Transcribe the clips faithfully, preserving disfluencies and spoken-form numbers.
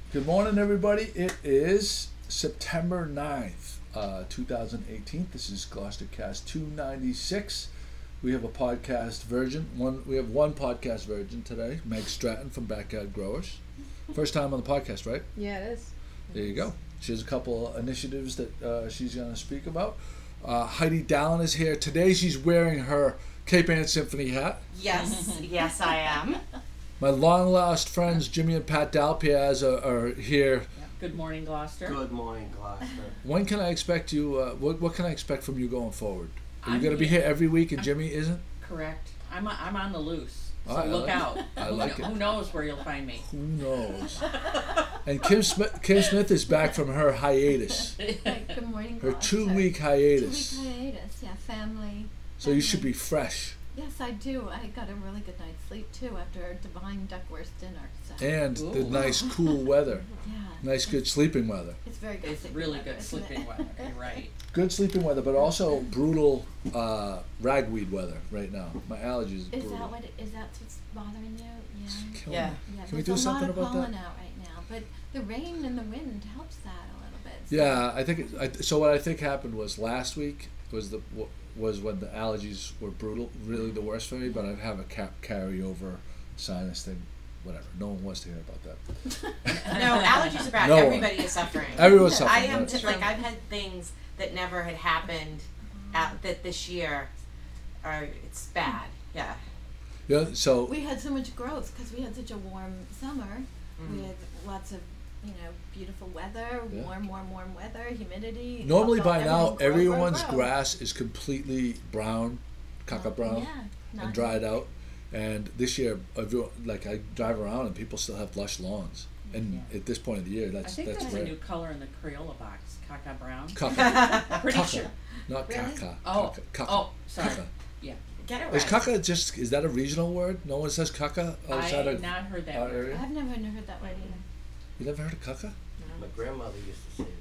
Good morning, everybody. It is September ninth, uh, two thousand eighteen. This is GloucesterCast two ninety-six. We have a podcast version. One, we have one podcast version today. Meg Stratton from Backyard Growers. First time on the podcast, right? Yeah, it is. There you go. She has a couple initiatives that uh, she's going to speak about. Uh, Heidi Dallin is here. Today she's wearing her Cape Ann Symphony hat. Yes, yes I am. My long lost friends Jimmy and Pat Dalpiaz are, are here. Good morning, Gloucester. Good morning, Gloucester. When can I expect you, uh, what, what can I expect from you going forward? Are you I'm going to be here. here every week and Jimmy isn't? Correct. I'm I'm on the loose, so I look like it. out. I Who like kn- it. Who knows where you'll find me? Who knows? And Kim Smith, Kim Smith is back from her hiatus, Like, good morning, her Gloucester. two-week hiatus. Two-week hiatus, yeah, family. So you family. should be fresh. Yes, I do. I got a really good night's sleep, too, after a divine Duckworth dinner. So. And the Ooh. nice cool weather. Yeah. Nice good sleeping weather. It's very good It's sleeping really weather, good isn't sleeping it? weather. You're right. Good sleeping weather, but also brutal uh, ragweed weather right now. My allergies is Is brutal. that what it, is that what's bothering you? Yeah. It's killing Yeah. me. Yeah, Can we there's do a lot something of about pollen that? out right now, but the rain and the wind helps that a little bit. So. Yeah, I think. It, I, so what I think happened was last week was the was when the allergies were brutal, really the worst for me. But I have a ca- carryover sinus thing. Whatever. No one wants to hear about that. No, allergies are bad. No one. Everybody is suffering. Everyone's I suffering. am right? just like I've had things that never had happened out that this year are it's bad. Yeah. Yeah. So We had so much growth because we had such a warm summer. We had lots of, you know, beautiful weather, Yeah. warm, warm, warm weather, humidity. normally Helped by all- now everything grow, grow, everyone's grow. grass is completely brown, caca brown, Yeah, not and dried out. And this year, everyone, like I drive around and people still have lush lawns. And Yeah. at this point of the year, I that's think that's that's rare. a new color in the Crayola box, caca brown. Caca. I'm pretty Caca. sure. Not Really? caca. Oh, Caca. Caca. oh, sorry. Caca. Yeah, Get it Is right. caca just, is that a regional word? No one says caca I outside have of not heard that our word. area? I've never heard that word either. You never heard of caca? My grandmother used to say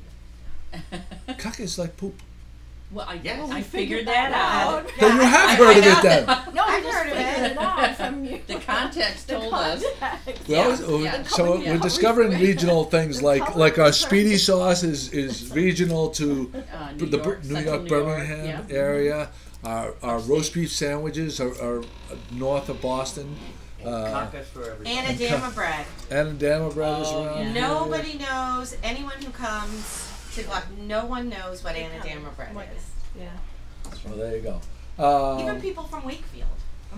that. Caca is like poop. Well, I Yes. I We figured figured that that out. out. Then you have I- heard I of it know. then. No, I I've just heard of figured it. it out from you. The context The told us. context. Well, Yeah, oh, yeah. so Yeah. we're discovering regional things The like color like our is speedy perfect. sauce is, is regional to Uh, New the York, Br- New Central York, New York, Birmingham yeah. area. Our our Upstate. roast beef sandwiches are, are north of Boston. And Uh, caucus for everybody. Anadama bread. Anadama bread is Oh, around yeah. here. Nobody knows. Anyone who comes to Gloucester, no one knows what Anadama bread What is. Yeah. Well, there you go. Um, Even people from Wakefield.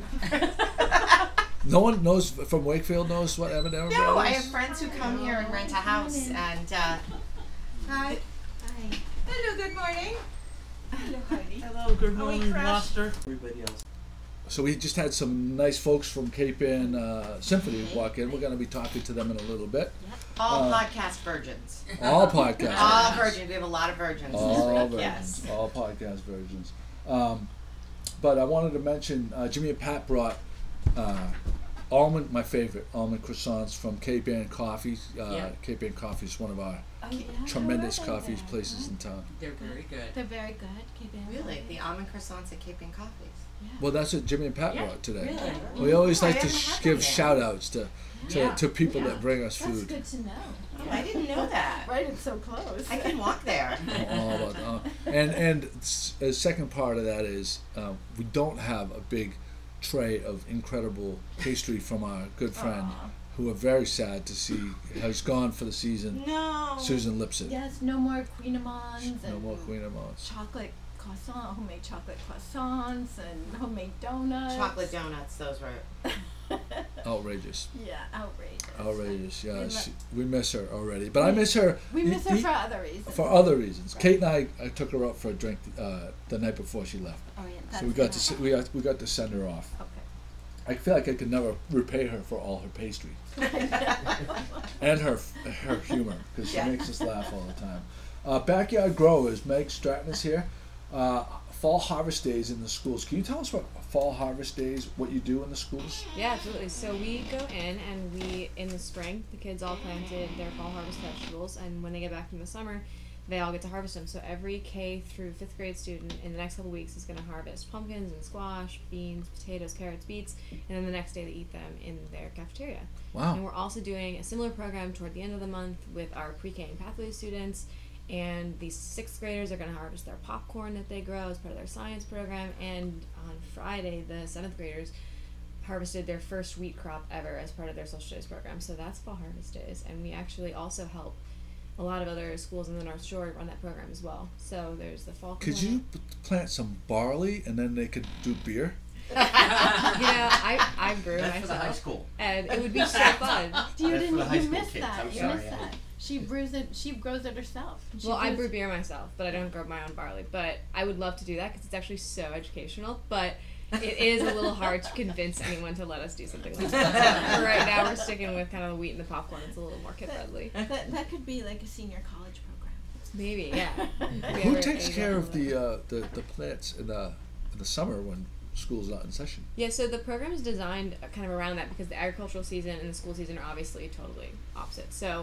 no one knows from Wakefield knows what Anadama bread is. No, I have friends who come here and rent a house and uh Hi. Hi. Hello, good morning. Hello, Heidi. Hello, good Are we morning, fresh? Gloucester. Everybody else. So we just had some nice folks from Cape Ann uh, Symphony walk in. We're going to be talking to them in a little bit. All Uh, podcast virgins. All podcast. All virgins. We have a lot of virgins All this versions. week. Yes. All podcast versions. Um, but I wanted to mention uh, Jimmy and Pat brought uh, almond, my favorite, almond croissants from Cape Ann Coffee. Uh, Yeah. Cape Ann Coffee is one of our Oh, yeah. tremendous How are they coffee there? places in town. They're very good. They're very good. Cape Ann Really? coffee. The almond croissants at Cape Ann Coffees. Yeah. Well, that's what Jimmy and Pat Yeah, brought today. Really? We always Oh, I like to haven't sh- had give them yet. shout outs to, to, Yeah. to people Yeah. that bring us That's food. good to know. Oh, I didn't know that. Right, it's so close. I can walk there. All about, uh, and and s- a second part of that is um, we don't have a big tray of incredible pastry from our good friend, Aw. who are very sad to see has gone for the season. No. Susan Lipson. Yes, no more Queen Amans No and more Queen of Moss. chocolate croissant, homemade chocolate croissants and homemade donuts. Chocolate donuts, those were. Outrageous. Yeah, outrageous. Outrageous. Yeah, And she, we miss her already, but I miss her. We y- miss her y- for other reasons. for other reasons. Kate and I, I took her out for a drink uh, the night before she left, Oh yeah, that's so we got to the- s- we got we got to send her off. Okay. I feel like I could never repay her for all her pastry and her her humor because she Yeah. makes us laugh all the time. Uh, Backyard Growers, Meg Stratton is here. Uh, fall harvest days in the schools. Can you tell us what fall harvest days, what you do in the schools? Yeah, absolutely. So we go in and we, in the spring, the kids all planted their fall harvest vegetables, and when they get back from the summer, they all get to harvest them. So every K through fifth grade student in the next couple weeks is going to harvest pumpkins and squash, beans, potatoes, carrots, beets, and then the next day they eat them in their cafeteria. Wow. And we're also doing a similar program toward the end of the month with our pre-K and pathway students. And these sixth graders are going to harvest their popcorn that they grow as part of their science program. And on Friday, the seventh graders harvested their first wheat crop ever as part of their social studies program. So that's Fall Harvest Days. And we actually also help a lot of other schools in the North Shore run that program as well. So there's the fall Could component. you p- plant some barley and then they could do beer? You know, I, I brew That's for the high myself. school. And it would be so fun. You That's for didn't. the high You school missed kids. that. I'm You sorry, missed I- that. She brews it. She grows it herself. She Well, I grows- brew beer myself, but I don't grow my own barley. But I would love to do that because it's actually so educational. But it is a little hard to convince anyone to let us do something like that. So for right now, we're sticking with kind of the wheat and the popcorn. It's a little more kid friendly. That, that could be like a senior college program. Maybe, yeah. If we Who ever takes age care up of a little. the, uh, the the plants in the in the summer when school's not in session? Yeah, so the program is designed uh, kind of around that because the agricultural season and the school season are obviously totally opposite. So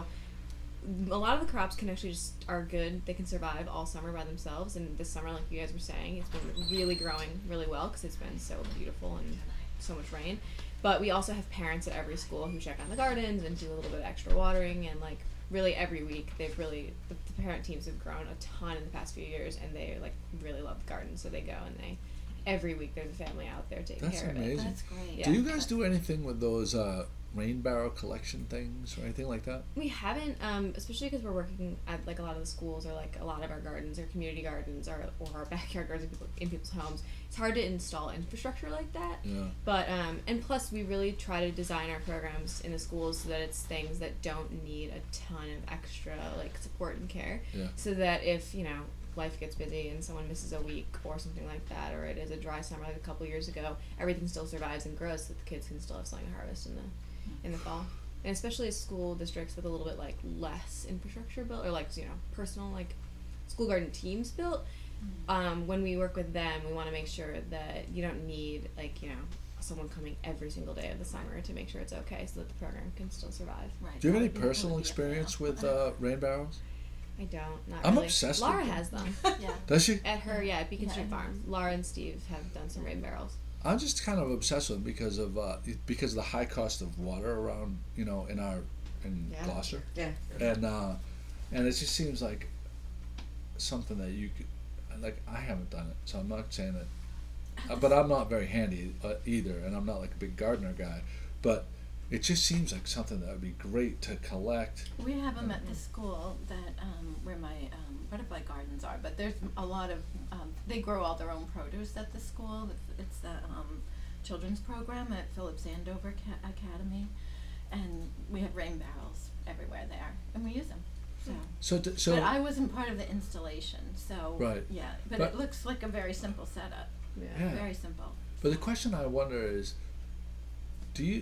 a lot of the crops can actually just are good. They can survive all summer by themselves. And this summer, like you guys were saying, it's been really growing really well because it's been so beautiful and so much rain. But we also have parents at every school who check on the gardens and do a little bit of extra watering. And like really every week, they've really the, the parent teams have grown a ton in the past few years, and they like really love the garden. So they go and they every week there's a family out there taking That's care of it. amazing. That's great. Yeah. Do you guys do anything with those uh, rain barrel collection things or anything like that? We haven't, um, especially because we're working at like a lot of the schools or like a lot of our gardens or community gardens or, or our backyard gardens in, people, in people's homes. It's hard to install infrastructure like that. Yeah. But um, and plus we really try to design our programs in the schools so that it's things that don't need a ton of extra like support and care. Yeah. So that if you know life gets busy and someone misses a week or something like that, or it is a dry summer like a couple years ago, everything still survives and grows so that the kids can still have something to harvest in the in the fall. And especially school districts with a little bit like less infrastructure built or like you know personal like school garden teams built, um, when we work with them we want to make sure that you don't need like you know someone coming every single day of the summer to make sure it's okay so that the program can still survive. Right. Do you have any That would- that personal would be experience ideal. with uh, rain barrels? I don't. Not I'm really. obsessed with Laura them. has them. Yeah. Does she? At her, yeah, at Beacon Yeah, Street I Farm. Laura and Steve have done some rain barrels. I'm just kind of obsessed with them because of uh, because of the high cost of water around you know in our in Yeah. Gloucester, Yeah. and uh, and it just seems like something that you could like. I haven't done it, so I'm not saying that, uh, but I'm not very handy uh, either, and I'm not like a big gardener guy, but it just seems like something that would be great to collect. We have them at the school that um, where my um, butterfly gardens are, but there's a lot of um, they grow all their own produce at the school. It's, it's the um, children's program at Phillips Andover Ca- Academy, and we have rain barrels everywhere there, and we use them. So, So t- so but I wasn't part of the installation, so Right. yeah. But, But- it looks like a very simple setup. Yeah. Very simple. But the question I wonder is, do you,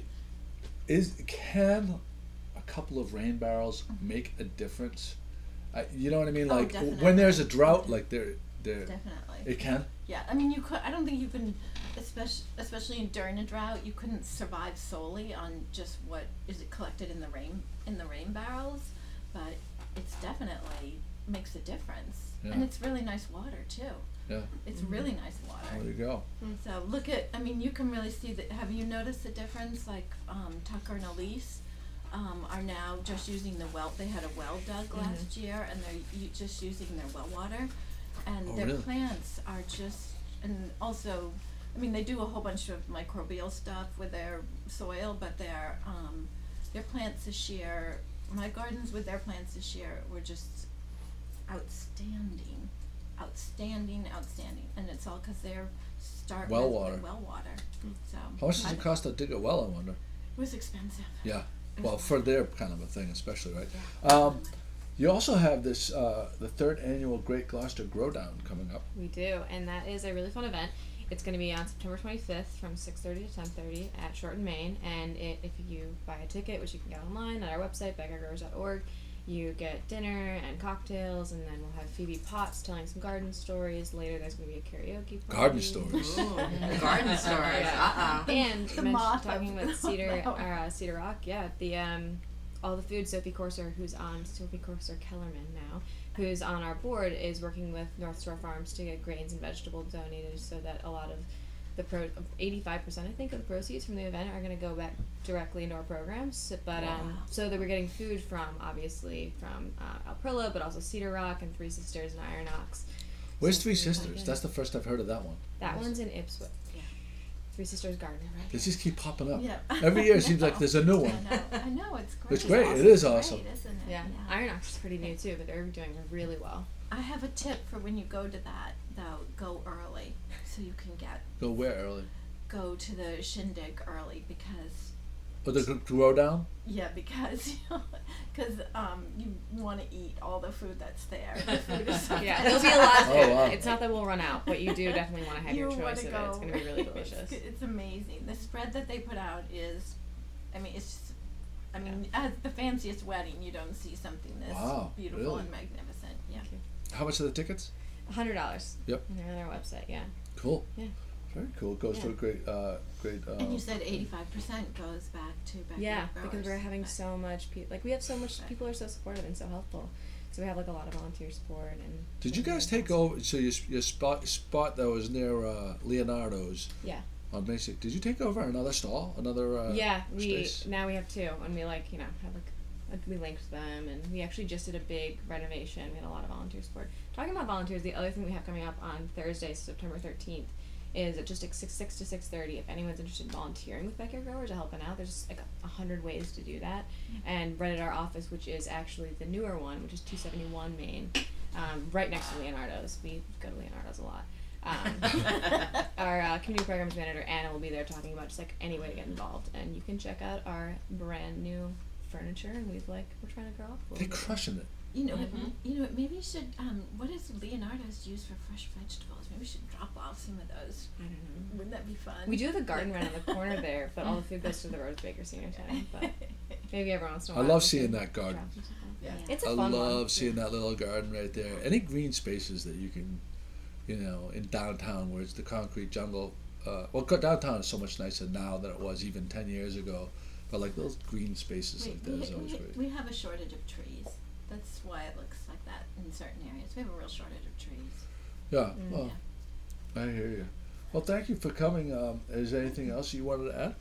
is can a couple of rain barrels make a difference? I, you know what I mean? Oh, Like definitely. when there's a drought, like there, there, Definitely. it can. Yeah, I mean, you could. I don't think you can, especially especially during a drought, you couldn't survive solely on just what is it collected in the rain in the rain barrels, but it's definitely makes a difference, and Yeah. it's really nice water too. Yeah. It's really nice There water. you go. So look at. I mean, you can really see that. Have you noticed the difference? Like um, Tucker and Elise. Um, are now just using the well. They had a well dug last year, and they're u- just using their well water, and Oh, their really? plants are just. And also, I mean, they do a whole bunch of microbial stuff with their soil, but their um, their plants this year. My gardens with their plants this year were just outstanding, outstanding, outstanding, and it's all because they're start Well with water. well water. So How much does I- it cost to dig a well? I wonder. It was expensive. Yeah. It Well, was- for their kind of a thing, especially, right? Yeah. Um, you also have this uh, the third annual Great Gloucester Grow Down coming up. We do, and that is a really fun event. It's going to be on September twenty-fifth from six thirty to ten thirty at Shorten, Maine. And it, if you buy a ticket, which you can get online at our website, backyard growers dot org, you get dinner and cocktails, and then we'll have Phoebe Potts telling some garden stories. Later, there's going to be a karaoke party. Garden stories. Ooh, garden stories. Uh uh And The mention- moth talking of- about Cedar, flower. uh, Cedar Rock, yeah, the um, all the food. Sophie Corser, who's on Sophie Corser Kellerman now, who's on our board, is working with North Shore Farms to get grains and vegetables donated, so that a lot of the pro eighty-five percent I think of the proceeds from the event are going to go back directly into our programs. So, but um, Wow. so that we're getting food from obviously from uh, Alprilla, but also Cedar Rock and Three Sisters and Iron Ox. Where's So Three it's really Sisters? good. That's the first I've heard of that one. That one's in Ipswich. Yeah. Three Sisters Garden, right? They just keep popping up. Yeah. Every year it seems like there's a new one. I know, I know, it's great. It's great, it is awesome. Great, isn't it? Yeah. Iron Ox is pretty new too, but they're doing really well. I have a tip for when you go to that, though, go early, so you can get, Go where early? go to the shindig early, because, Or the g- grow down? yeah, because, because, um, you wanna eat all the food that's there. The food is so Yeah, there'll be a lot of Oh, food. wow. It's not that we'll run out, but you do definitely want to have You your wanna choice of it. go. It's going to be really delicious. It's, it's amazing. The spread that they put out is, I mean, it's just, I mean, at the fanciest wedding, you don't see something this Wow, beautiful really? and magnificent, yeah. How much are the tickets? A hundred dollars. Yep. And they're on their website, yeah. Cool. Yeah. Very cool. Goes to Yeah. a great, uh, great. Uh, And you said eighty-five percent goes back to backyard Yeah, growers. because we're having but- so much people. Like we have so much. Right. People are so supportive and so helpful. So we have like a lot of volunteer support and. Did you guys take over? So your your spot spot that was near uh, Leonardo's Yeah. on Main Street. Did you take over another stall? Another. Uh, yeah, we space? now we have two, and we like you know have like. like, We linked them, and we actually just did a big renovation. We had a lot of volunteer support. Talking about volunteers, the other thing we have coming up on Thursday, September thirteenth, is at just like six six to six thirty. If anyone's interested in volunteering with backyard growers or helping out, there's like a hundred ways to do that. And right at our office, which is actually the newer one, which is two seventy one Main, um, right next to Leonardo's. We go to Leonardo's a lot. Um, our uh, community programs manager Anna will be there talking about just like any way to get involved, and you can check out our brand new furniture, and we've like we're trying to grow up a They're little bit. crushing it. You know, Mhm. you know, maybe you should. Um, what does Leonardo's use for fresh vegetables? Maybe we should drop off some of those. I don't know. Wouldn't that be fun? We do have a garden right on the corner there, but all the food goes to the Rose Baker Senior Center. But maybe every once in a I while. love we seeing can that garden. drop some stuff off. Yeah. It's a I fun love one. seeing that little garden right there. Any green spaces that you can, you know, in downtown where it's the concrete jungle. Uh, well, co- downtown is so much nicer now than it was even ten years ago. But like those green spaces we, like that we, is always we, great. we have a shortage of trees. That's why it looks like that in certain areas. We have a real shortage of trees. Yeah. Mm. Well, I hear you. Well, thank you for coming. Um, is there anything else you wanted to add?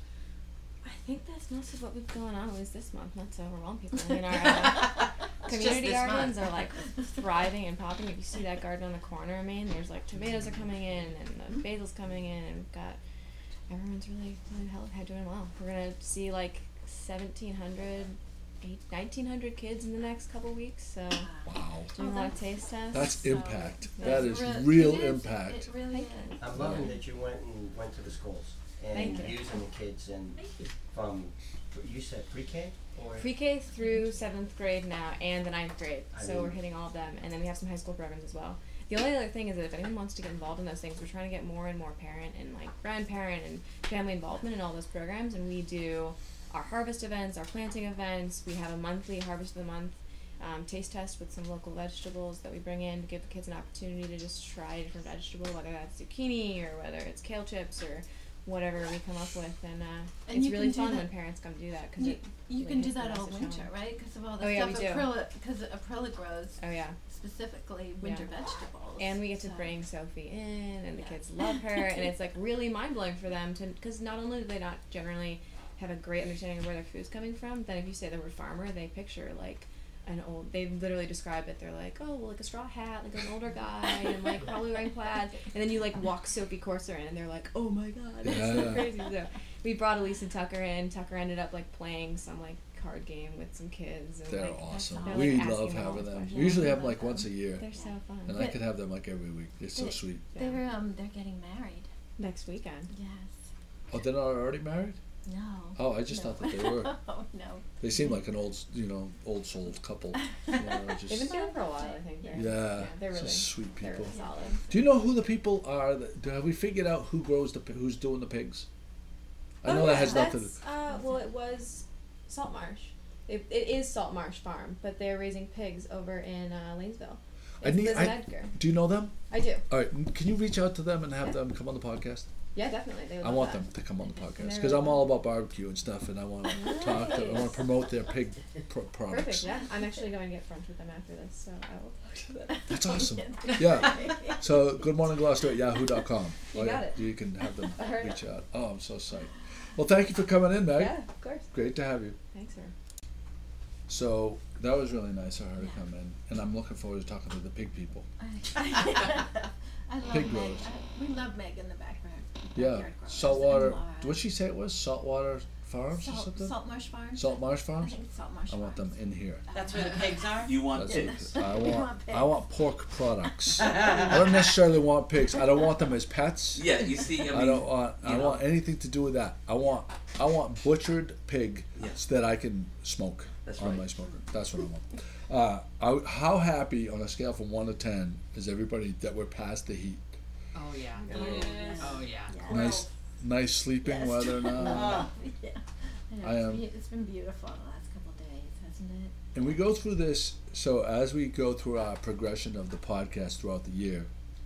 I think that's most of what we've going on, at least this month, not to overwhelm people. I mean, our uh, It's just community this gardens month. are like thriving and popping. If you see that garden on the corner, I mean, there's like tomatoes are coming in and the basil's coming in, and we've got everyone's really, really hell, doing well. We're gonna see like seventeen hundred, nineteen hundred kids in the next couple weeks, so Wow. doing Oh, a lot of that's- taste tests. That's So, impact. yeah. That It's is re- real it is, impact. It really Thank is. you. I'm loving that you went and went to the schools and Thank you. using the kids and from, you said pre-K or? Pre-K through seventh grade now, and the ninth grade. I So mean- we're hitting all of them, and then we have some high school programs as well. The only other thing is that if anyone wants to get involved in those things, we're trying to get more and more parent and like grandparent and family involvement in all those programs. And we do our harvest events, our planting events. We have a monthly harvest of the month um, taste test with some local vegetables that we bring in to give the kids an opportunity to just try a different vegetable, whether that's zucchini or whether it's kale chips or whatever we come up with. And, uh, And it's you really can do fun that- when parents come do that because You, it you really can do hits the that all message winter, home. right? Because of all the Oh, yeah, stuff we do. Aprilla, because Aprilla grows Oh yeah. specifically winter Yeah. vegetables. And we get to so- bring Sophie in, and the Yeah. kids love her, and it's like really mind blowing for them to, because not only do they not generally have a great understanding of where their food's coming from, then if you say the word farmer, they picture like an old, they literally describe it, they're like, oh, well, like a straw hat, like an older guy, and like probably wearing plaid, and then you like walk Sophie Corser in, and they're like, oh my god, that's Yeah. so crazy. So we brought Elise and Tucker in. Tucker ended up like playing some like card game with some kids. And, They're like, awesome. they're, We like, love asking them all having the them. questions. We usually have them love like once a them. year, They're so fun. and I could have them like every week. They're so They- sweet. Yeah. They're um they're getting married. Next weekend. Yes. Oh, they're not already married? No. Oh, I just no. thought that they were. Oh no. They seem like an old, you know, old soul couple. You know, They've been just, together for a while, I think. They're, yeah, they're really, just sweet they're people. really solid. Do you know who the people are? That, do, have we figured out who grows the, pi- who's doing the pigs? I know Oh, that yeah, has nothing. that's, Uh, well, it was Salt Marsh. It, it is Salt Marsh Farm, but they're raising pigs over in uh, Lanesville. I It's need- Liz I- and Edgar. Do you know them? I do. All right, can you reach out to them and have them come on the podcast? Yeah, definitely. They would I love want that. them to come on the podcast they're because I'm really all about barbecue and stuff, and I want to talk to, I want to promote their pig pro- products. Perfect. Yeah, I'm actually going to get brunch with them after this, so I will talk to them. That's awesome. Yeah. So, Good Morning Gloucester at yahoo dot com. You got it. You can have them I heard reach it. out. Oh, I'm so psyched. Well, thank you for coming in, Meg. Yeah, of course. Great to have you. Thanks, sir. So, that was really nice of her to come in, and I'm looking forward to talking to the pig people. I love Pig Meg. growers. I, we love Meg in the background. Yeah. backyard growers. Saltwater. And Laura. What'd she say it was? Saltwater Farms or Salt, something? Salt Marsh Farms. Salt Marsh I Farms? think it's Salt Marsh I want them Farms. in here. That's where the pigs are? You want That's pigs. it. I You want, want I pigs. want pork products. I don't necessarily want pigs. I don't want them as pets. Yeah, you see, I mean, I don't want. I you know. want anything to do with that. I want. I want butchered pig Yes. that I can smoke That's on right. my smoker. That's what I want. Uh, I, how happy on a scale from one to ten is everybody that we're past the heat? Oh yeah. Yes. Oh yeah. Yeah. Nice, nice sleeping Yes. weather now. yeah. I know, I it's am- be- it's been beautiful the last couple of days, hasn't it? And we go through this, so as we go through our progression of the podcast throughout the year,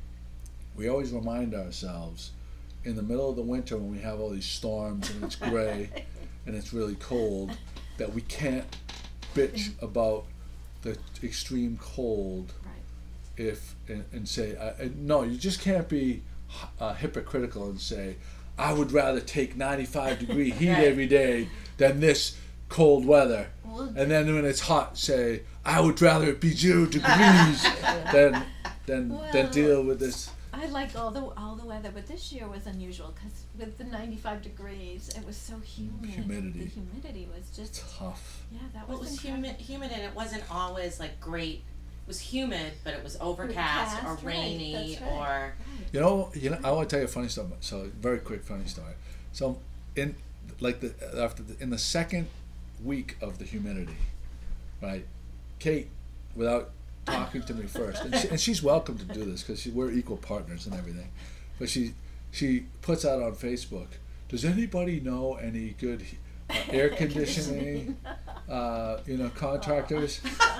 we always remind ourselves in the middle of the winter when we have all these storms and it's gray and it's really cold, that we can't bitch about the extreme cold Right. if and, and say, uh, uh, no, you just can't be uh, hypocritical and say, I would rather take ninety-five degree heat Right. every day than this cold weather. Well, And then when it's hot, say, I would rather it be zero degrees than than than Well, deal with this. I like all the all the weather, but this year was unusual because with the ninety-five degrees, it was so humid. Humidity. The humidity was just Tough. yeah, that Well, it was was incredible. humid, humid, and it wasn't always like great. It was humid, but it was overcast, Overcast, or right, rainy, that's right. or Right. You know, you know. I want to tell you a funny story. So very quick funny story. So in like the after the, in the second week of the humidity, right? Kate, without talking to me first, and, she, and she's welcome to do this because we're equal partners and everything, but she she puts out on Facebook. Does anybody know any good uh, air conditioning, uh, you know, contractors?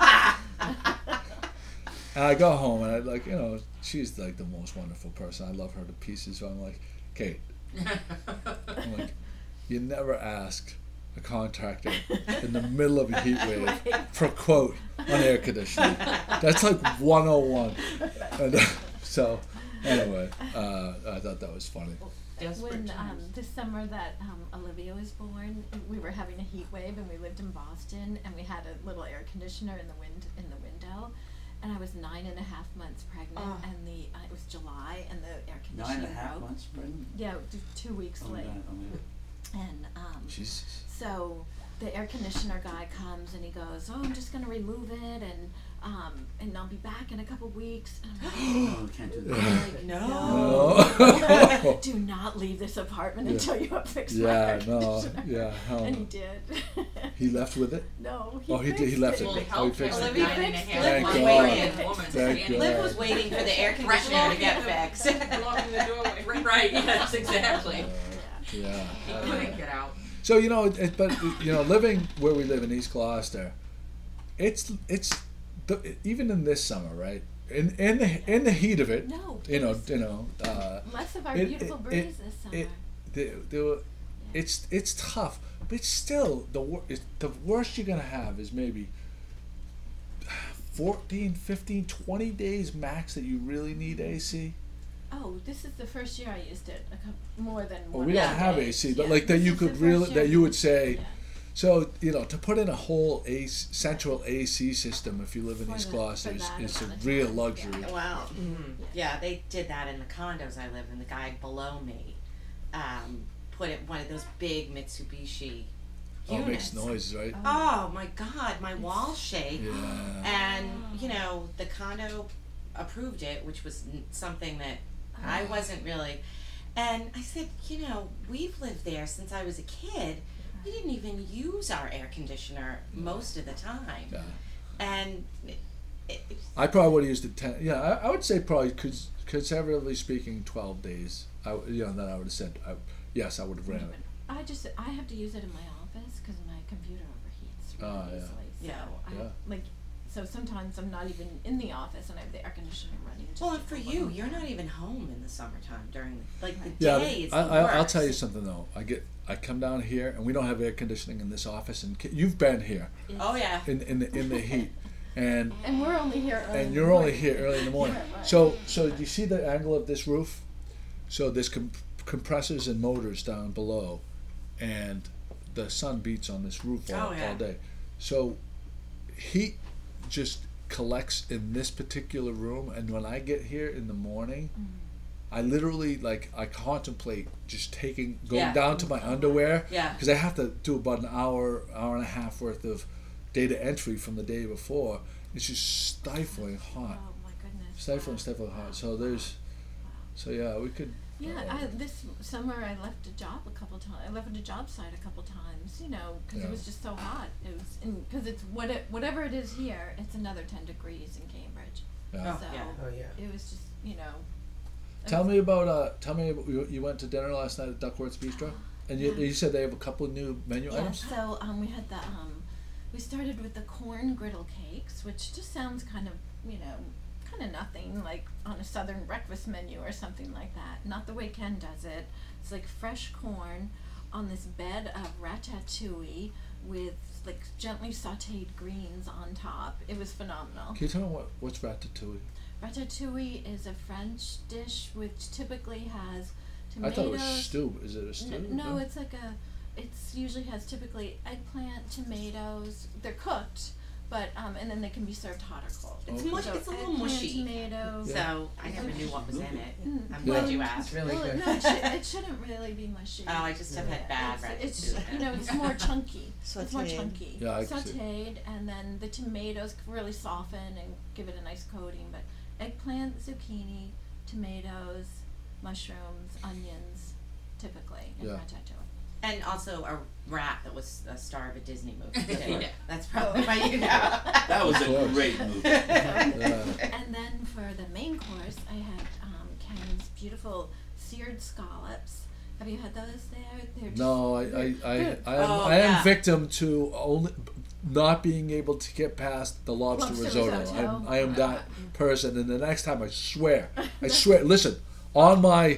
And I go home and I like, you know, she's like the most wonderful person. I love her to pieces. So I'm like, Kate, I'm like, you never ask a contractor in the middle of a heat wave Right. for a quote on air conditioning. That's like one oh one. And, uh, so anyway, uh, I thought that was funny. desperate When um, times. this summer that um, Olivia was born, we were having a heat wave, and we lived in Boston, and we had a little air conditioner in the wind in the window, and I was nine and a half months pregnant, Oh. and the uh, it was July, and the air Nine conditioner and a half broke. months pregnant. Yeah, t- two weeks Oh my late, God, oh my God. and um, Jesus. so the air conditioner guy comes and he goes, "Oh, I'm just gonna remove it, and um, and I'll be back in a couple weeks." And I'm like, Oh, can't do I'm that. like, No. No. do not leave this apartment Yeah. until you have fixed my Yeah, air no, conditioner. yeah, hell And no. he did. He left with it? No, he Oh, he did- he fixed left it. it. Well, Oh, help he fixed her it. with Olivia nine and a fixed half it. Thank months God. pregnant woman Thank standing God. Liv was waiting for the air conditioner to get fixed. blocking the doorway. Right, yes, exactly. Uh, yeah. He Uh, couldn't get out. So you know, it, but you know, living where we live in East Gloucester, it's it's the, even in this summer, right? In in the in the heat of it, No, you know, please. you know, uh, Less of our it- beautiful it- breeze it- this summer. it, the, the, it's it's tough, but it's still the wor- it's, the worst you're gonna have is maybe fourteen, fifteen, twenty days max that you really need A C. Oh, this is the first year I used it. A couple, more than Well, one. we don't day. have A C, but Yeah, like that this you is could the first really year that I you would used say. it, yeah. So you know, to put in a whole A C, central A C system if you live in For East that- Gloucester for is, that is a amount of real time, luxury. yeah. Wow. Yeah, they did that in the condos I live in. The guy below me um, put it one of those big Mitsubishi Oh, it units. makes noise, right? Oh my God, my walls shake. Yeah. And you know, the condo approved it, which was n- something that I wasn't really. And I said, you know, we've lived there since I was a kid. We didn't even use our air conditioner most of the time. Yeah. And it, it, I probably would have used it ten. Yeah, I, I would say probably cons- conservatively speaking, twelve days. I w- you know then I would have said I, yes, I would have ran it. I just I have to use it in my office because my computer overheats really Ah, yeah. easily. So Yeah. I Yeah. like so sometimes I'm not even in the office and I have the air conditioning running. Just Well, to and for cool you, it you're down. not even home in the summertime during the, like the Yeah, day. It's I, the I, worst. I'll tell you something though. I get, I come down here and we don't have air conditioning in this office, and ki- you've been here It's- Oh yeah. in in the in the heat, and And we're only here early. in and the you're only morning. here early in the morning. Right, right. So so do you see the angle of this roof? So there's comp- compressors and motors down below, and the sun beats on this roof all, Oh, yeah. all day. So heat just collects in this particular room, and when I get here in the morning, I literally like I contemplate just taking going Yeah. down to my underwear Yeah. because I have to do about an hour hour and a half worth of data entry from the day before. It's just stifling hot, Oh my goodness. stifling wow. stifling hot. So there's so yeah we could Yeah, uh, I, this summer I left a job a couple times. I left a job site a couple times, you know, because Yeah. it was just so hot. It was, because it's what it, whatever it is here, it's another ten degrees in Cambridge. yeah. Oh, so yeah. Oh, yeah. it was just, you know. Tell me about uh tell me about, you, you went to dinner last night at Duckworth's Bistro, and you, Yeah. you said they have a couple of new menu Yeah, items. so um, we had the um, we started with the corn griddle cakes, which just sounds kind of, you know, kind of nothing, like on a southern breakfast menu or something like that. Not the way Ken does it. It's like fresh corn on this bed of ratatouille with like gently sautéed greens on top. It was phenomenal. Can you tell me what what's ratatouille? Ratatouille is a French dish which typically has I tomatoes. thought it was stew. Is it a stew? N- no, it's like a. It's usually has typically eggplant, tomatoes. They're cooked, but um, and then they can be served hot or cold. It's Okay. mush. So It's a little eggplant, mushy. tomatoes. So I never knew what was in it. Mm, I'm Yeah. glad you It's asked. really well, good. no, it, should, it shouldn't really be mushy. Oh, I just have had bad it's, it's ratatouille. you know it's more chunky. It's more Sauteed. chunky. Yeah, I can see. Sauteed, and then the tomatoes really soften and give it a nice coating. But eggplant, zucchini, tomatoes, mushrooms, onions, typically in Yeah. ratatouille. And also a rat that was a star of a Disney movie too. Yeah. That's probably why you know. That was a Close. great movie. Yeah. And then for the main course, I had um, Ken's beautiful seared scallops. Have you had those there? They're just No, I I, I, they're- I am, Oh, I am yeah. victim to only not being able to get past the lobster, Lobster risotto. risotto. I'm, I am that person, and the next time I swear, I swear. Listen, on my,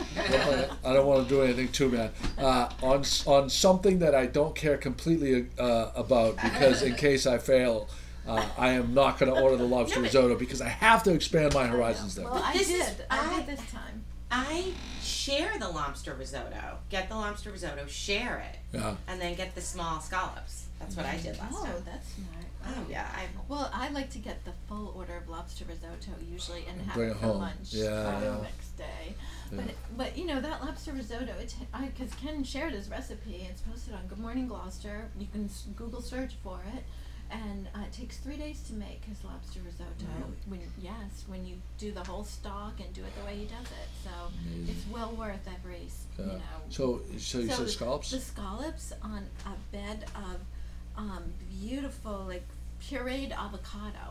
I don't want to do anything too bad. Uh, on s- on something that I don't care completely uh, about, because in case I fail. Uh, I am not going to order the lobster No, but- risotto because I have to expand my horizons there. Well, I This is- did. I, I- did this time. I share the lobster risotto. Get the lobster risotto, share it, Yeah. and then get the small scallops. That's what I did last Oh, time. that's smart. Oh yeah, I Well, I like to get the full order of lobster risotto usually and have Bring it it for home. lunch Yeah. for the next day. Yeah. But but you know that lobster risotto, it I because Ken shared his recipe. It's posted on Good Morning Gloucester. You can s- Google search for it, and uh, it takes three days to make his lobster risotto. Really? When yes, when you do the whole stock and do it the way he does it, so Amazing. it's well worth every s- Yeah. you know. So, so you So said scallops? The scallops on a bed of um, beautiful, like pureed avocado.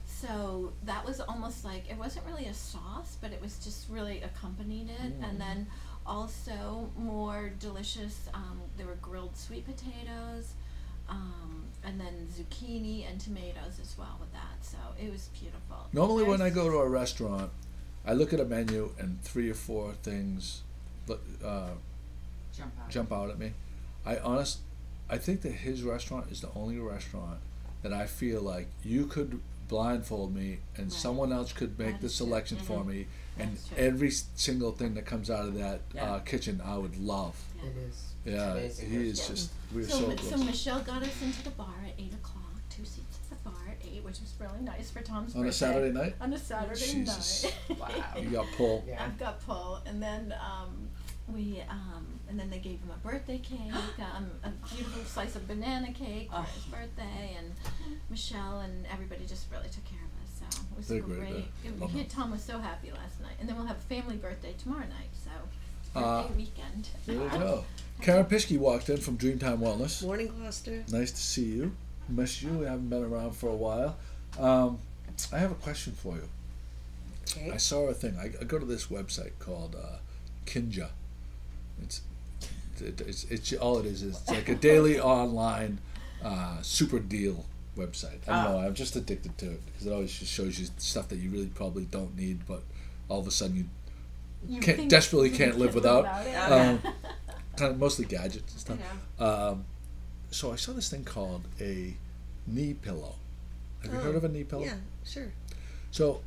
So that was almost like, it wasn't really a sauce, but it was just really accompanied it. Mm. And then also more delicious, um, there were grilled sweet potatoes, um, and then zucchini and tomatoes as well with that. So it was beautiful. Normally, Very when I go to s- a restaurant, I look at a menu and three or four things look- uh, Jump out. jump out at me. I honest, I think that his restaurant is the only restaurant that I feel like you could blindfold me and Right. someone else could make That the is true. selection for Mhm. me, and That's true. every s- single thing that comes out of that Yeah. uh, kitchen I would love. Yeah. It is. Yeah, amazing he is Yeah. just we're So, so Mi- close. so Michelle got us into the bar at eight o'clock. Two seats at the bar at eight, which was really nice for Tom's On a birthday. Saturday night, On a Saturday Jesus. night. Wow. you got pull. Yeah. I've got pull, and then um, we um, and then they gave him a birthday cake, um, a beautiful slice of banana cake for Oh. his birthday, and Michelle and everybody just really took care of us. So it was They're great. great, It, yeah. Love he, them. Tom was so happy last night, and then we'll have a family birthday tomorrow night. So Uh, birthday weekend. There you go. Karen Pischke walked in from Dreamtime Wellness. Morning, Gloucester. Nice to see you. Miss you. We haven't been around for a while. Um, I have a question for you. Okay. I saw a thing. I, I go to this website called uh, Kinja. It's, it, it's it's all it is is it's like a daily online uh, super deal website. I don't Oh. know. I'm just addicted to it because it always just shows you stuff that you really probably don't need, but all of a sudden you You can't think desperately you can't live can without. it. Um, kind of mostly gadgets and stuff. You Um, so I saw this thing called a knee pillow. Have you heard Oh, of a knee pillow? Yeah, sure. So,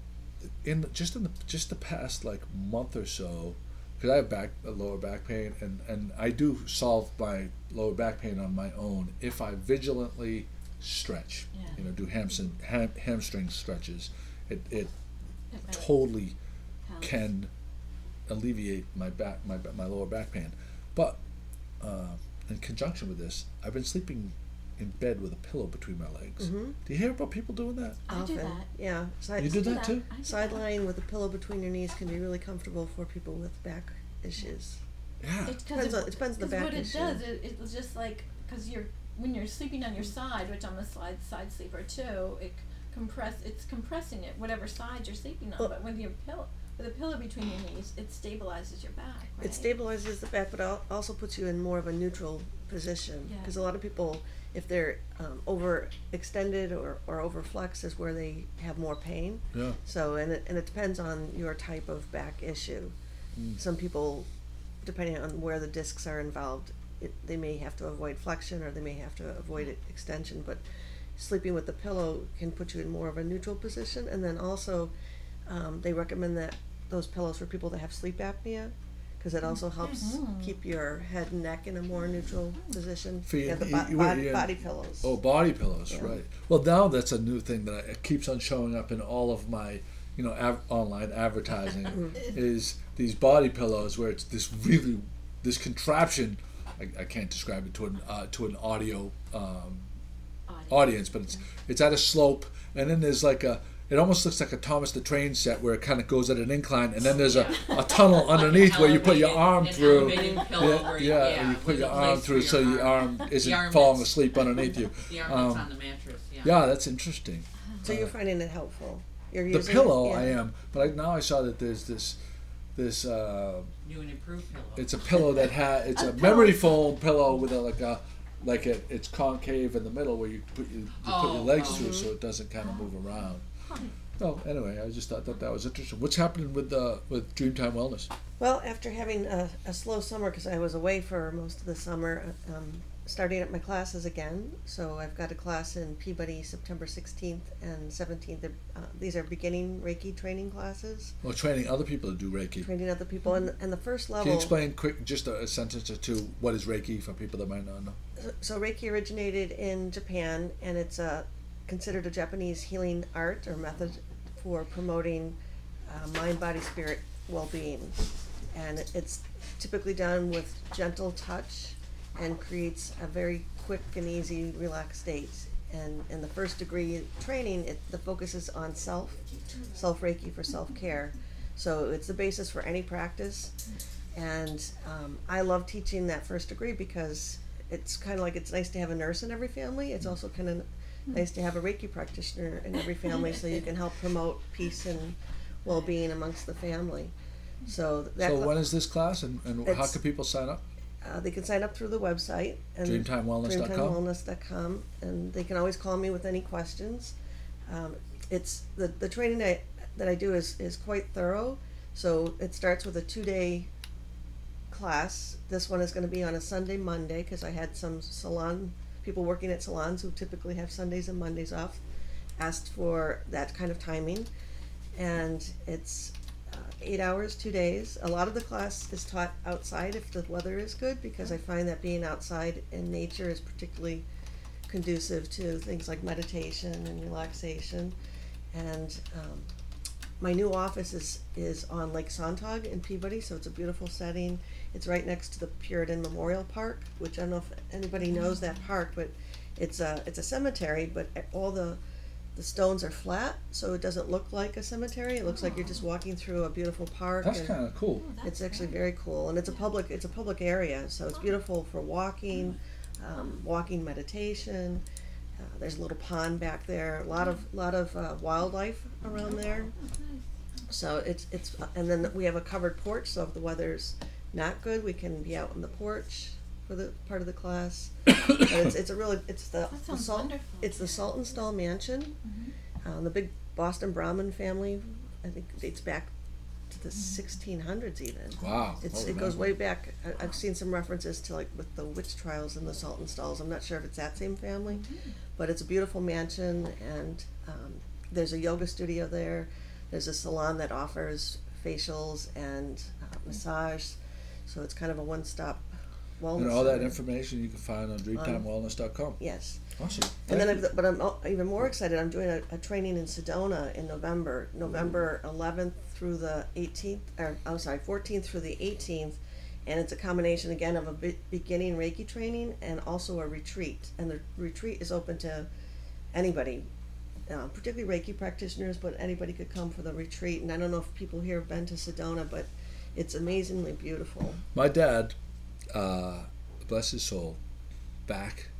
in the, just in the just the past like month or so, because I have back uh, lower back pain, and and I do solve my lower back pain on my own if I vigilantly stretch. Yeah. You know, do hamstring ham, hamstring stretches. It it It might totally help. can alleviate my back my my lower back pain, but uh, in conjunction with this, I've been sleeping in bed with a pillow between my legs. Mhm. Do you hear about people doing that? I do that. Yeah. Side, You do do that too? I do Side that. lying with a pillow between your knees can be really comfortable for people with back issues. Yeah. It, Depends on- it depends on the 'cause back what it issue. does, it, it's just like, because you're, when you're sleeping on your side, which I'm a side, side sleeper too, it compress, it's compressing it, whatever side you're sleeping on, Well- but with your pillow, with a pillow between your knees, it stabilizes your back, right? It stabilizes the back, but al- also puts you in more of a neutral position. Yeah. Because a lot of people, if they're um, overextended or, or overflexed, is where they have more pain. Yeah. So, and it, and it depends on your type of back issue. Mm. Some people, depending on where the discs are involved, it, they may have to avoid flexion or they may have to avoid it, extension. But sleeping with the pillow can put you in more of a neutral position. And then also, um, they recommend that those pillows for people that have sleep apnea, because it also helps Mhm. keep your head and neck in a more neutral position. For your- yeah, the you- bo- you- body, you- body pillows. Oh, body pillows, Yeah. right? Well, now that's a new thing that I, it keeps on showing up in all of my, you know, av- online advertising. Is these body pillows where it's this really this contraption. I, I can't describe it to an uh, to an audio um, Audience. audience, but it's it's at a slope, and then there's like a. It almost looks like a Thomas the Train set where it kind of goes at an incline, and then there's a, a tunnel underneath where you put your arm An through. elevated pillow Yeah, where you- yeah, yeah, and you put with your a arm place through for so your your arm isn't arm falling that's- asleep underneath you. The arm Um, that's on the mattress, yeah. Yeah, that's interesting. So you're finding it helpful. You're The using pillow, it, yeah. I am, but I, now I saw that there's this, this. Uh, New and improved pillow. it's a pillow that has it's A a pillow. memory foam pillow with a like a, like it it's concave in the middle where you put you, you put your Oh, legs oh. through so it doesn't kind of move around. Huh. Oh, anyway, I just thought that that was interesting. What's happening with uh, with Dreamtime Wellness? Well, after having a, a slow summer, because I was away for most of the summer, um, starting up my classes again. So I've got a class in Peabody September sixteenth and seventeenth. Uh, these are beginning Reiki training classes, Well, training other people to do Reiki. training other people. And, and the first level. Can you explain quick, just a, a sentence or two, what is Reiki for people that might not know? So, so Reiki originated in Japan, and it's a, considered a Japanese healing art or method for promoting uh, mind, body, spirit well-being. And it's typically done with gentle touch and creates a very quick and easy, relaxed state. And in the first degree training, it, the focus is on self, self-Reiki for self-care. So it's the basis for any practice. And um, I love teaching that first degree because it's kind of like it's nice to have a nurse in every family. It's also kind of nice to have a Reiki practitioner in every family so you can help promote peace and well-being amongst the family. So that So cla- when is this class, and, and how It's- can people sign up? uh, they can sign up through the website and dreamtime wellness dot com? dreamtime wellness dot com, and they can always call me with any questions. Um, it's the the training I, that I do is is quite thorough. So it starts with a two day class. This one is going to be on a Sunday, Monday, because I had some salon people working at salons who typically have Sundays and Mondays off, asked for that kind of timing, and it's uh, eight hours, two days. A lot of the class is taught outside if the weather is good, because I find that being outside in nature is particularly conducive to things like meditation and relaxation. And um, my new office is, is on Lake Sonntag in Peabody, so it's a beautiful setting. It's right next to the Puritan Memorial Park, which I don't know if anybody knows that park, but it's a it's a cemetery, but all the the stones are flat, so it doesn't look like a cemetery. It looks like you're just walking through a beautiful park. That's and kind of cool. Oh, that's it's actually great. very cool, and it's a public it's a public area, so it's beautiful for walking, um, walking meditation. Uh, there's a little pond back there. A lot of lot of uh, wildlife around there. So it's it's and then we have a covered porch. So if the weather's not good, we can be out on the porch for the part of the class. But it's, it's a really, it's the, That the sounds salt, wonderful. it's the Saltonstall Mansion. Mhm. Um, the big Boston Brahmin family, I think dates back to the sixteen hundreds even. Wow. It's, Holy it goes mackerel. way back. I, I've seen some references to like with the witch trials in the Saltonstalls. I'm not sure if it's that same family, but it's a beautiful mansion, and um, there's a yoga studio there. There's a salon that offers facials and uh, massage, so it's kind of a one-stop wellness. And all that center. information you can find on dreamtime wellness dot com. Yes. Awesome. And then, I've, but I'm o- even more excited. I'm doing a, a training in Sedona in November, November eleventh through the eighteenth, or I'm sorry, fourteenth through the eighteenth, and it's a combination again of a be- beginning Reiki training and also a retreat. And the retreat is open to anybody, uh, particularly Reiki practitioners, but anybody could come for the retreat. And I don't know if people here have been to Sedona, but it's amazingly beautiful. My dad, uh, bless his soul, back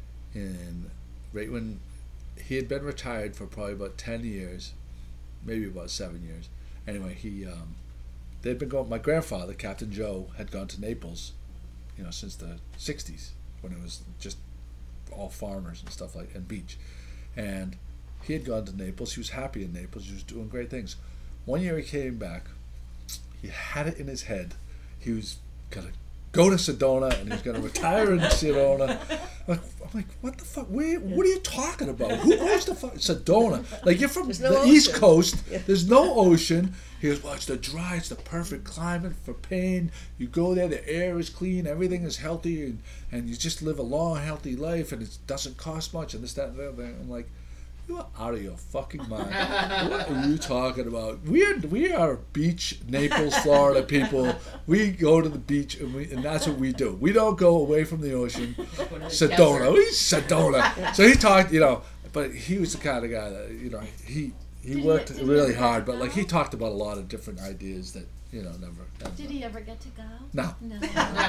in right when he had been retired for probably about ten years, maybe about seven years. Anyway, he um, they'd been going. My grandfather, Captain Joe, had gone to Naples, you know, since the sixties when it was just all farmers and stuff like and beach, and he had gone to Naples. He was happy in Naples. He was doing great things. One year he came back. He had it in his head. He was gonna go to Sedona and he's gonna retire in Sedona. Like, I'm like, what the fuck? Where, what are you talking about? Who goes to fuck Sedona? Like, you're from There's the no East ocean. Coast. Yeah. There's no ocean. He goes, well, it's the dry. It's the perfect climate for pain. You go there, the air is clean, everything is healthy, and, and you just live a long, healthy life, and it doesn't cost much, and this, that, and the other. I'm like, you are out of your fucking mind. What are you talking about? We are we are beach, Naples, Florida people. We go to the beach and we and that's what we do. We don't go away from the ocean. Sedona, we Sedona. So he talked, you know, but he was the kind of guy that, you know, he he Did he- worked did he really ever hard, get to but like go? he talked about a lot of different ideas that, you know, never. never Did he ever get to go? No. No.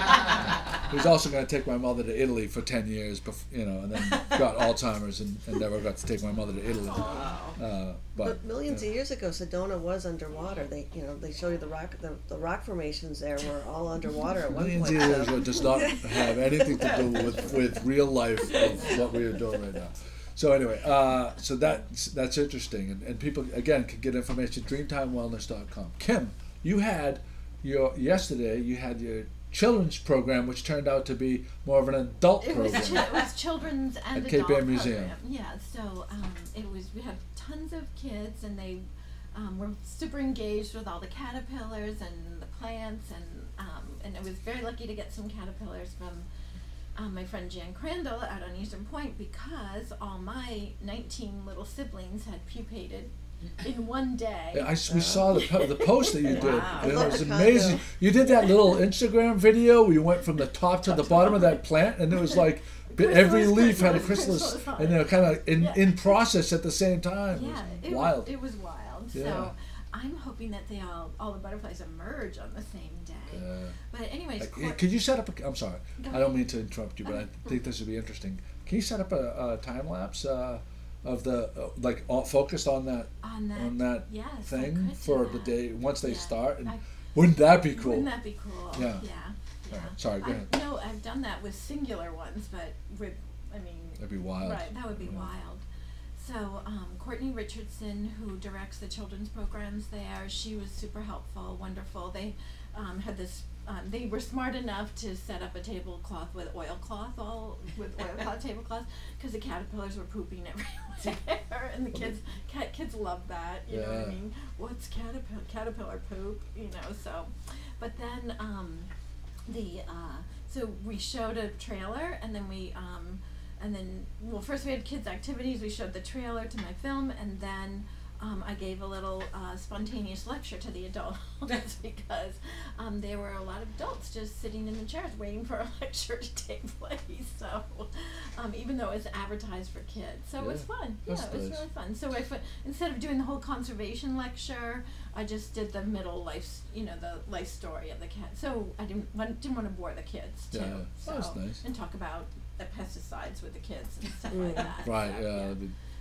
He was also going to take my mother to Italy for ten years, bef- you know, and then got Alzheimer's and, and never got to take my mother to Italy. Uh, but But millions yeah. of years ago, Sedona was underwater. They, you know, they show you the rock, the, the rock formations there were all underwater at one Millions point. of years so- ago does not have anything to do with, with real life of what we are doing right now. So anyway, uh, so that's that's interesting, and, and people again can get information at dreamtime wellness dot com. Kim, you had your yesterday. You had your children's program, which turned out to be more of an adult It was, program. chi- it was children's and At Cape adult Ann Museum. program. Yeah, so um, it was. We had tons of kids, and they um, were super engaged with all the caterpillars and the plants, and um, and I was very lucky to get some caterpillars from um, my friend Jan Crandall out on Eastern Point, because all my nineteen little siblings had pupated in one day. Yeah, I s we saw the po- the post that you did. Wow. It I love was the amazing. condo. You did that little Instagram video where you went from the top to the bottom of that plant, and it was like bi- every Chrysalis, leaf had a chrysalis, chrysalis, chrysalis on and they were kind of in, Yeah. in process at the same time. Yeah, it it was wild. was it was wild. Yeah. So I'm hoping that they all all the butterflies emerge on the same day. Yeah. But anyways, Like, Cor- could you set up a? I'm sorry, Go I don't ahead. mean to interrupt you, but I Oh. think this would be interesting. Can you set up a, a time lapse uh, of the uh, like all, focused on that on that, on that yes, I thing could do for the that. day once they Yeah, start? And I- wouldn't that be cool? Wouldn't that be cool? Yeah. Yeah. Yeah. Alright, sorry, go I, ahead. No, I've done that with singular ones, but with, I mean, That'd be wild. right, that would be Yeah. wild. So, um, Courtney Richardson, who directs the children's programs there, she was super helpful, wonderful. They um, had this. Um, they were smart enough to set up a tablecloth with oilcloth, all with oilcloth tablecloth, because the caterpillars were pooping everywhere, and the kids, cat kids love that. You know what I Yeah. mean? What's caterpillar caterpillar poop? You know, so. But then um, the uh, so we showed a trailer, and then we um, and then well first we had kids activities. We showed the trailer to my film, and then. Um, I gave a little uh, spontaneous lecture to the adults because um, there were a lot of adults just sitting in the chairs waiting for a lecture to take place. So um, even though it was advertised for kids, so it was Yeah, fun. Yeah, that's it was nice. really fun. So if I, instead of doing the whole conservation lecture, I just did the middle life, s- you know, the life story of the cat. So I didn't want, didn't want to bore the kids too. Yeah, so that's nice. and talk about the pesticides with the kids and stuff like Mm. that. Right. So, Yeah. That'd be,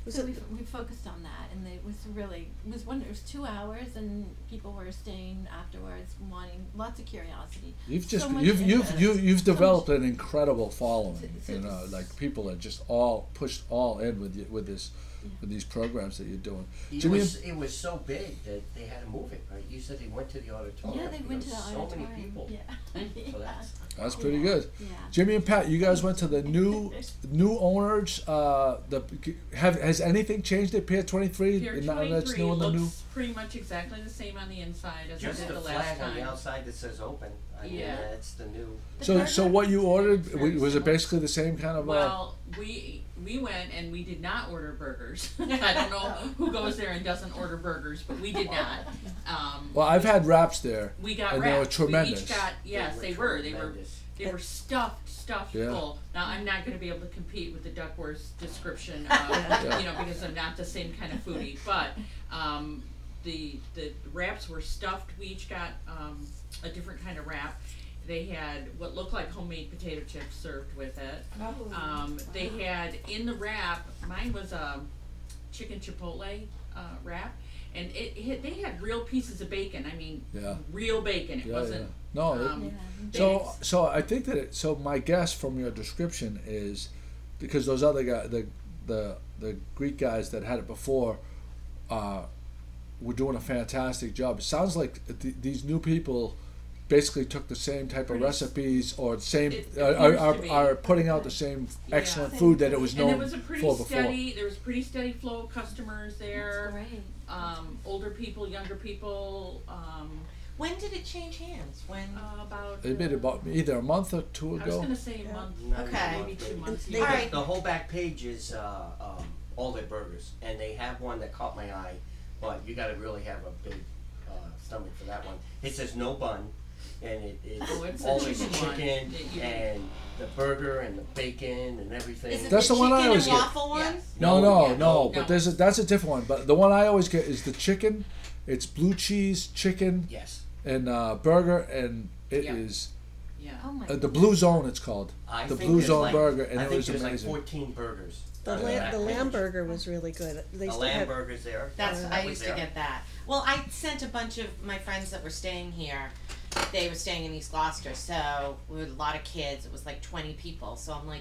Was so it we the- we focused on that, and it was really it was one. It was two hours, and people were staying afterwards, wanting lots of curiosity. You've just So much you've you've interest. you, you've So much- developed an incredible following. So- You know, so- like people are just all pushed all in with you, with this Yeah. with these programs that you're doing. It Jimmy, was, it was so big that they had to move it, right? You said they went to the auditorium. Yeah, they went to the There was auditorium. So many people. Yeah. So that's, that's pretty Yeah. good. Yeah. Jimmy and Pat, you guys went to the new new owners. Uh, the have has anything changed at Pier twenty-three? Pier Now that's twenty-three new in the looks new. pretty much exactly the same on the inside as just it the did the last flag on the time. outside that says open. I mean, Yeah. that's the new. The So so burger- what you ordered Very w- was it similar. basically the same kind of? Uh, Well, we we went and we did not order burgers. I don't know who goes there and doesn't order burgers, but we did not. Um, well, I've had wraps there. we got and they were wraps. We tremendous. each got yes, they were. They were tremendous. they were stuffed, stuffed Yeah. full. Now I'm not going to be able to compete with the Duckworth's description, of, Yeah. you know, because I'm not the same kind of foodie. But um, the the wraps were stuffed. We each got um, a different kind of wrap. They had what looked like homemade potato chips served with it. Oh, Um, they had in the wrap. Mine was a chicken chipotle uh, wrap, and it, it they had real pieces of bacon. I mean, Yeah. real bacon. It Yeah, wasn't. yeah. No, it- Um, Yeah. So, so I think that it, so my guess from your description is because those other guys, the the the Greek guys that had it before, uh, were doing a fantastic job. It sounds like th- these new people basically took the same type of Pretty s- recipes or the same It are, are, appears are, to be. are putting out the same Yeah. excellent Same food that it food. was and known there was a pretty for before. steady. There was a pretty steady flow of customers That's there. great. Um, older people, younger people. Um, When did it change hands? When? uh, about. They made it about either a month or two I was ago. gonna say a month. Not Okay. even a Maybe two month. months. They- yeah. All right. The whole back page is uh, um, all their burgers, and they have one that caught my eye, but you got to really have a big uh, stomach for that one. It says no bun, and it, it's Oh, it's a always chicken one chicken that you- and the burger and the bacon and everything. Is it That's the, the one I chicken always and get. waffle one? Yes. No, no, yeah, no. no. But there's a that's a different one. But the one I always get is the chicken. It's blue cheese, chicken, Yes, and uh, burger, and it is Yeah. Oh my. uh, the Blue Zone. It's called I the think Blue there's Zone like, burger, and I it think was there's amazing. like fourteen burgers. The on lamb, back the lamb page. burger was really good. They The still lamb had- burgers there. That's that I was used to there. get that. Well, I sent a bunch of my friends that were staying here. They were staying in East Gloucester, so we had a lot of kids. It was like twenty people. So I'm like,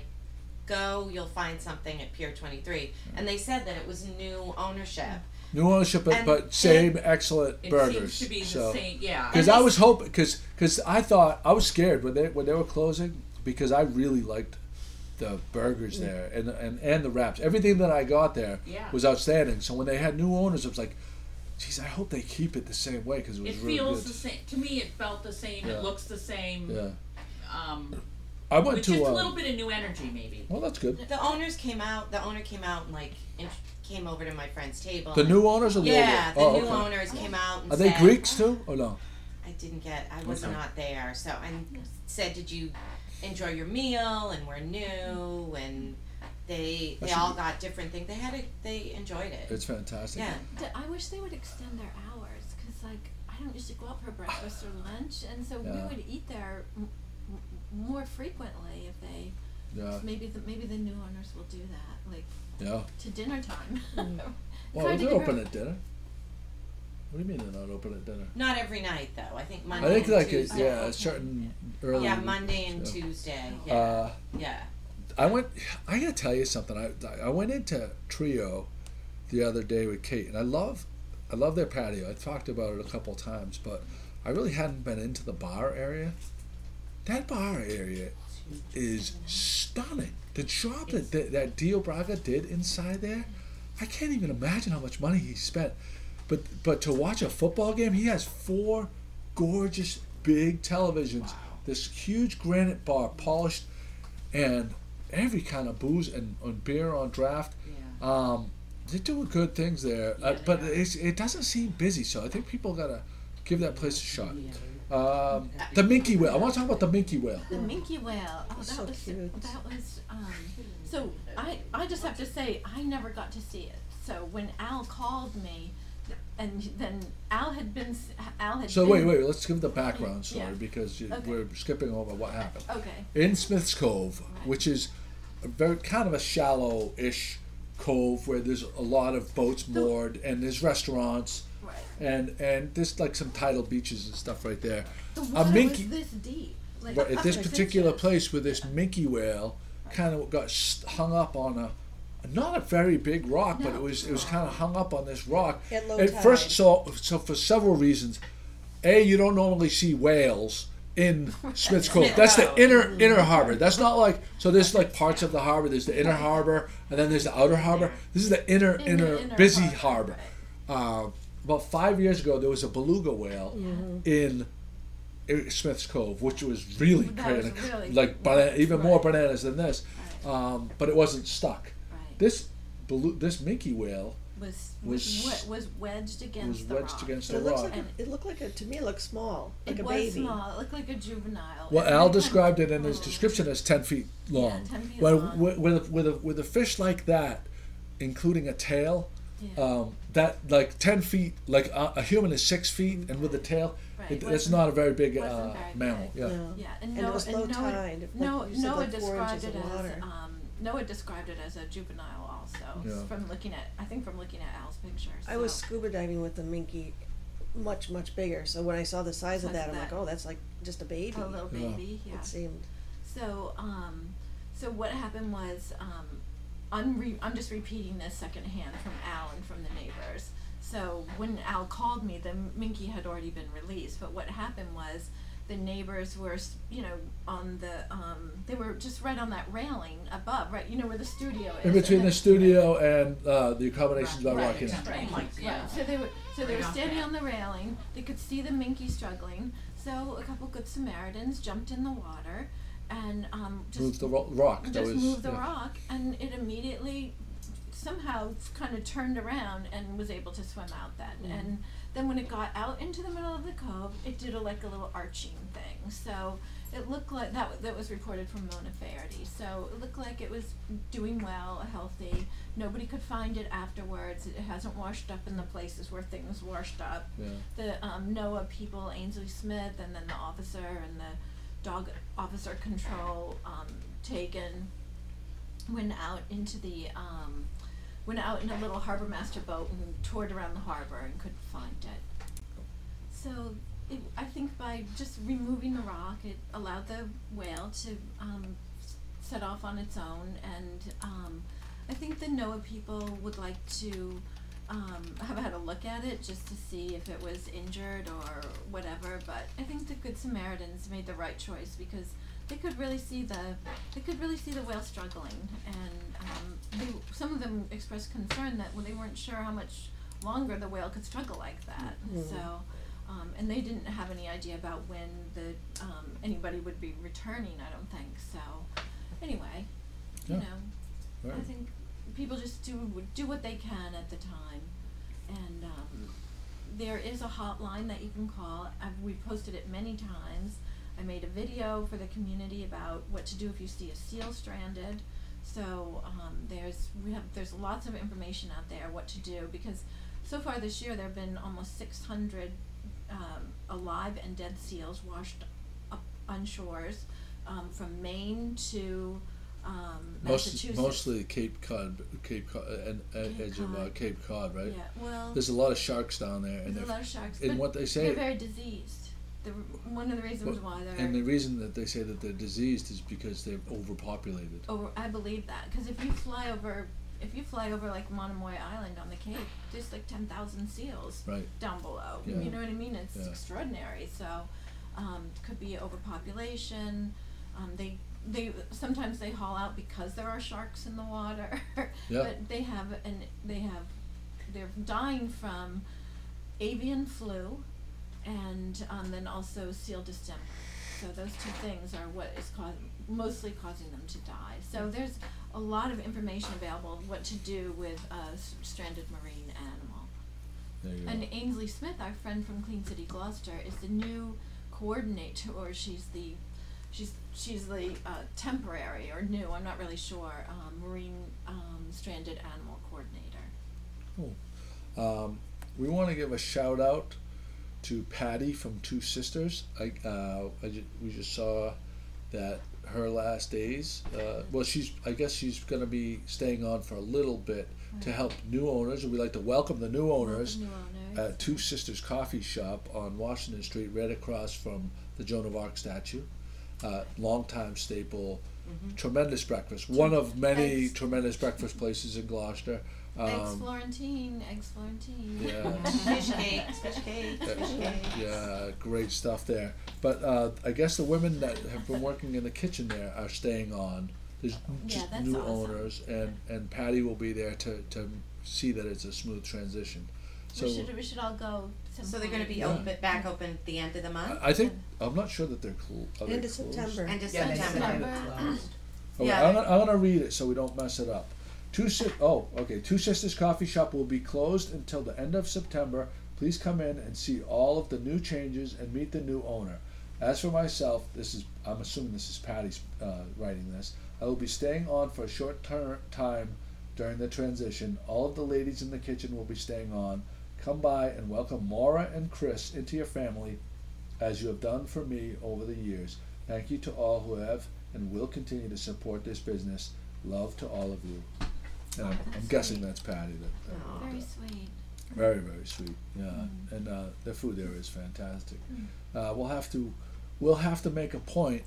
go, you'll find something at Pier twenty-three. And they said that it was new ownership. New ownership, but, And- but same excellent It burgers. seems to be the so. same. Yeah. Because And I they- was hoping, because because I thought I was scared when they when they were closing because I really liked the burgers there and and and the wraps. Everything that I got there Yeah. was outstanding. So when they had new owners, I was like, geez, I hope they keep it the same way because it was It really feels good. the same. To me, it felt the same. Yeah. It looks the same. Yeah, Um, I went with to. just a um, little bit of new energy, maybe. well, that's good. The owners came out. The owner came out and like int- came over to my friend's table. The and- new owners or the Yeah, old the oh, new okay. owners came out and Are they said, Greeks too or no? I didn't get. I was Okay. not there. So and said, did you enjoy your meal? And we're new, and they That they should all be- got different things. They had it. They enjoyed it. It's fantastic. Yeah. D- I wish they would extend their hours because, like, I don't usually go out for breakfast or lunch, and so Yeah. we would eat there m- m- more frequently if they. Yeah, Maybe the maybe the new owners will do that, like yeah. to dinner time. Mm. Well, Trying to they're give open her- at dinner. What do you mean they're not open at dinner? Not every night though. I think Monday I think and like a, Tuesday. yeah, a certain early. Yeah, Monday and yeah. Tuesday. Yeah. Uh, yeah. I went. I gotta tell you something. I I went into Trio the other day with Kate, and I love, I love their patio. I talked about it a couple times, but I really hadn't been into the bar area. That bar area is stunning. The job that that, that Dio Braga did inside there, I can't even imagine how much money he spent. But but to watch a football game, he has four gorgeous big televisions. This huge granite bar, polished, and every kind of booze and, and beer on draft. Yeah. Um, they're doing good things there, Yeah, uh, they but are. it's, it doesn't seem busy. So I think people gotta give that place a shot. Yeah. Um, the Minky Whale. I want to talk about the Minky Whale. The Minky Whale. Oh, that So was cute. that was. Um, so I I just have to say I never got to see it. So when Al called me, and then Al had been s- Al had. So been, wait, wait. Let's give the background story Yeah. because you, Okay. we're skipping over what happened. Okay. In Smith's Cove, Right. which is a very kind of a shallow-ish cove where there's a lot of boats moored and there's restaurants Right. and and there's like some tidal beaches and stuff right there. The A water minke- was this deep. Like, But at this up to particular inches. place where this minke whale kind of got st- hung up on a not a very big rock, but No. it was it was kind of hung up on this rock. At low At tide. first, so so for several reasons, a you don't normally see whales in Smith's Cove. Smith That's the Cove. inner inner harbor. That's not like so. There's like parts of the harbor. There's the inner harbor, and then there's the outer harbor. This is the inner In the inner, inner busy harbor, harbor. Uh, about five years ago, there was a beluga whale Mm-hmm. in, in Smith's Cove, which was really That was crazy, really like bana- even more right. bananas than this. Right. Um, but it wasn't stuck. Right. This belu- this minke whale was was- was, was wedged against was the wedged rock. against But the it looks rock. like a, it looked like a, to me it looked small, like it a was baby. small. It looked like a juvenile. Well, It Al had kind of- described it in his oh. description as ten feet long. ten feet Well, long. with, with, a, with, a, with a fish like that, including a tail, Yeah. um, that like ten feet, like a, a human is six feet, and with a tail, Right. it, it's Wasn't- not a very big wasn't uh, very mammal. big. Yeah. No. Yeah, and, And it Noah, was low and Noah, tide, like Noah, you said, Noah like four described inches it of as water. um, Noah described it as a juvenile also. Yeah. From looking at, I think from looking at Al's pictures. I was so- scuba diving with the minke, much much bigger. So when I saw the size of Size that, of I'm like, that. oh, that's like just a baby. a little Yeah. baby. Yeah. It seemed. So, um, so what happened was, um, I'm re- I'm just repeating this secondhand from Al and from the neighbors. So when Al called me, the minke had already been released. But what happened was, the neighbors were, s- you know, on the, um, they were just right on that railing above, right, you know where the studio is. In between and the then- studio and uh, the accommodations by Right, Rocky Neck. right, Right, yeah. right. So they were, so they Right were off standing that. on the railing. They could see the minke struggling. So a couple good Samaritans jumped in the water, and um, just Moved the ro- rock. that just was, moved the yeah. rock, and it immediately somehow kind of turned around and was able to swim out then. Mm-hmm. And then when it got out into the middle of the cove, it did a, like a little arching thing. So it looked like that. wa- That was reported from Mona Faherty. So it looked like it was doing well, healthy. Nobody could find it afterwards. It hasn't washed up in the places where things washed up. Yeah. The um, NOAA people, Ainsley Smith, and then the officer and the dog officer control um, taken went out into the um, went out in a little harbor master boat and toured around the harbor and couldn't find it. So it, I think by just removing the rock, it allowed the whale to um, s- set off on its own, and um, I think the NOAA people would like to um, have had a look at it just to see if it was injured or whatever. But I think the Good Samaritans made the right choice because they could really see the they could really see the whale struggling, and um, they, some of them expressed concern that well, they weren't sure how much longer the whale could struggle like that. Mhm. So, um, and they didn't have any idea about when the um, anybody would be returning. I don't think so. Anyway, you Yeah. know, I Right. think people just do do what they can at the time, and um, there is a hotline that you can call. I've, we posted it many times. I made a video for the community about what to do if you see a seal stranded. So um, there's we have there's lots of information out there what to do because so far this year there have been almost six hundred um, alive and dead seals washed up on shores um, from Maine to um, Most, Massachusetts. mostly Cape Cod, Cape Cod, and uh, Cape edge of uh, Cod. Cape Cod, right? Yeah, well, There's a lot of sharks down there, and there's a they're- lot of sharks, and but what they say, they're very diseased. The, one of the reasons Well, why they're and the reason that they say that they're diseased is because they're overpopulated. over, I believe that because if you fly over, if you fly over like Monomoy Island on the Cape, there's like ten thousand seals Right. down below. Yeah. You know what I mean? It's Yeah. extraordinary. So, um, could be overpopulation. Um, they they sometimes they haul out because there are sharks in the water. Yeah. But they have and they have they're dying from avian flu, and um, then also seal distemper. So those two things are what is cause, mostly causing them to die. So there's a lot of information available of what to do with a s- stranded marine animal. There you And go. Ainsley Smith, our friend from Clean City Gloucester, is the new coordinator, or she's the, she's she's the uh, temporary or new, I'm not really sure, um, marine um, stranded animal coordinator. Um, we want to give a shout out to Patty from Two Sisters. I, uh, I ju- we just saw that her last days. Uh, well, she's I guess she's going to be staying on for a little bit to help new owners, and we'd like to welcome the new owners New owners. at Two Sisters Coffee Shop on Washington Street, right across from the Joan of Arc statue. Uh, longtime staple, tremendous breakfast. One of many Eggs. tremendous breakfast places in Gloucester. Eggs Um, Florentine, eggs Florentine. yeah. Fish cakes, fish cakes, fish cakes. Yeah, great stuff there. But uh, I guess the women that have been working in the kitchen there are staying on. There's just that's new awesome. owners, and, and Patty will be there to, to see that it's a smooth transition. So we should we should all go. Some So they're gonna be Yeah. open, back open at the end of the month? I I think I'm not sure that they're cool. Are they End of closed? September. End of Yeah, they September. said September closed. Okay, Yeah. I'm, gonna, I'm gonna read it so we don't mess it up. Two si- oh, okay. Two Sisters Coffee Shop will be closed until the end of September. Please come in and see all of the new changes and meet the new owner. As for myself, this is I'm assuming this is Patty's uh, writing this. I will be staying on for a short ter- time during the transition. All of the ladies in the kitchen will be staying on. Come by and welcome Maura and Chris into your family, as you have done for me over the years. Thank you to all who have and will continue to support this business. Love to all of you. And I'm, I'm That's guessing sweet. that's Patty. That, that Aw. wrote Very that. sweet. Very, very sweet. Yeah, and uh, the food there is fantastic. Uh, we'll have to, we'll have to make a point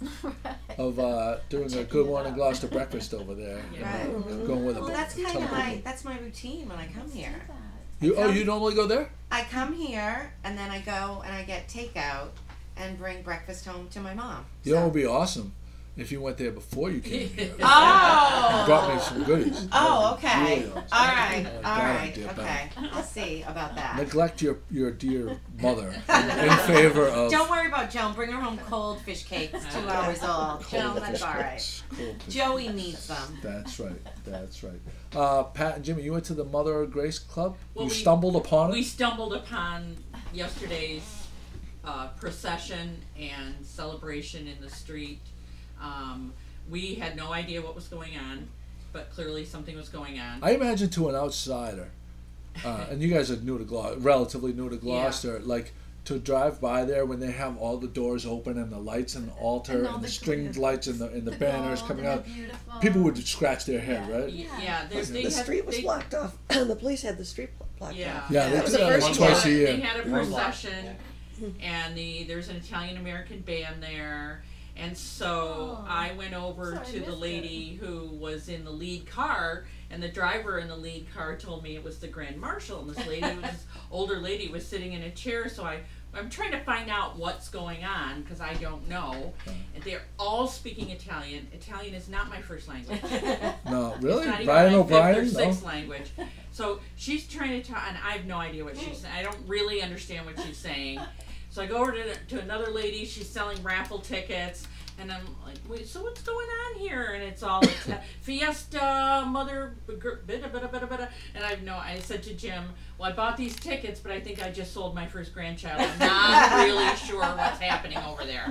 of uh, doing a Checking good it one in out. Gloucester breakfast over there. Yeah. You know, Right. going with a Well, that's ton kinda of my, people. that's my routine when I come Let's do here. that. You, oh, come- you normally go there? I come here and then I go and I get takeout and bring breakfast home to my mom. You know, it So- would be awesome if you went there before you came here. Oh! Brought me some goodies. Oh, okay. Really awesome. All right, Uh, all that right, idea, but okay. I'll see about that. Neglect your, your dear mother in, in favor of Don't worry about Joan. Bring her home cold fish cakes, two hours old. cold Joan, that's fish all right. cakes. Cold fish Joey cakes. needs them. That's right. That's right. Uh, Pat and Jimmy, you went to the Mother of Grace Club. Well, you we- stumbled upon We it. stumbled upon yesterday's uh, procession and celebration in the street. Um, we had no idea what was going on, but clearly something was going on. I imagine to an outsider, uh, and you guys are new to Gloucester, relatively new to Gloucester, like to drive by there when they have all the doors open and the lights and the altar And and, all the, the stringed glitter. lights and the and the, banners gold coming and out. the beautiful- People would scratch their head, Yeah. right? Y- Yeah. yeah, they, they The had, street was they, blocked off. The police had the street blo- blocked Yeah. off. Yeah, Yeah, they that was do the that first like one. twice a year. They had a One block, procession, and the there's an Italian American band there, and so Oh. I went over Sorry, I to the missed it. lady who was in the lead car, and the driver in the lead car told me it was the Grand Marshal, and this lady, was this older lady, was sitting in a chair. So I I'm trying to find out what's going on because I don't know, and they're all speaking Italian. Italian is not my first language. No, really? It's not even Brian my O'Brien? fifth or No? sixth language. So she's trying to talk, and I have no idea what she's saying. I don't really understand what she's saying. So I go over to, to another lady. She's selling raffle tickets, and I'm like, "Wait, so what's going on here?" And it's all Ita- Fiesta, Mother, bida bida bida bida. And I have no. I said to Jim, "Well, I bought these tickets, but I think I just sold my first grandchild. I'm not really sure what's happening over there."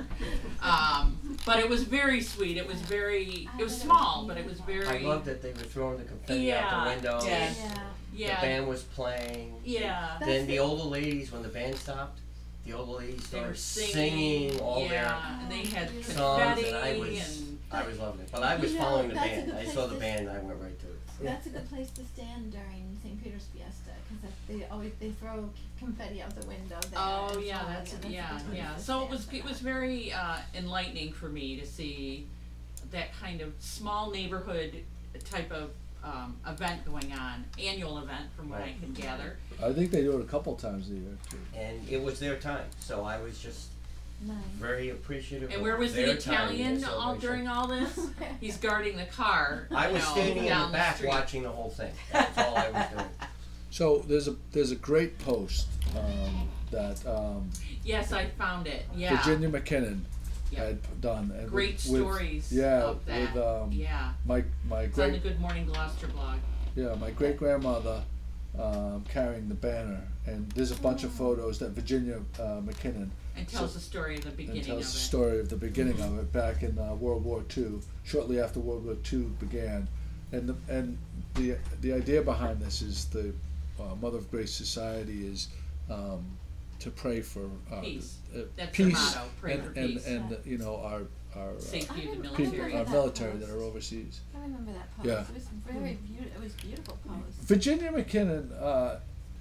Um, but it was very sweet. It was very. It was small, but it was very. I loved that they were throwing the confetti out Yeah, the window. yeah. Yeah. Yeah. The band was playing. Yeah. That's Then the- the older ladies, when the band stopped, the older ladies They were started singing, singing all yeah, and they had their songs, confetti and I was, and I was loving it. But I was You know, following the that's a band. good I place saw the to- band, and I went right to it. That's a good place to stand during Saint Peter's Fiesta because they always they throw confetti out the window there. oh as yeah, well. that's a yeah, good place yeah. to So it was stand it for was that. very uh, enlightening for me to see that kind of small neighborhood type of um, event going on, annual event from what I Right. can gather. I think they do it a couple times a year too. And it was their time, so I was just Nice. very appreciative And of where was the their time and Italian their all celebration. during all this? He's guarding the car. I you was know, standing in down the back street. watching the whole thing. That's all I was doing. So there's a there's a great post um, that um, Yes, I found it. Yeah. Virginia McKinnon Yeah. had p- done. and Great with, with- stories yeah, of that. with um, yeah. my my It's on the great Good Morning Gloucester blog. yeah my great grandmother um, carrying the banner, and there's a bunch of photos that Virginia uh, McKinnon And tells So- the story of the beginning and tells of the it. story of the beginning of it back in uh, World War Two, shortly after World War Two began, and the and the the idea behind this is the uh, Mother of Grace Society is um, to pray for uh, Peace. uh, That's their peace motto, pray and, for and, peace. and you know our our uh, Safety of the I people, military. our that military post. that are overseas. I remember that post. Yeah. It was very beautiful. It was a beautiful post. Virginia McKinnon uh,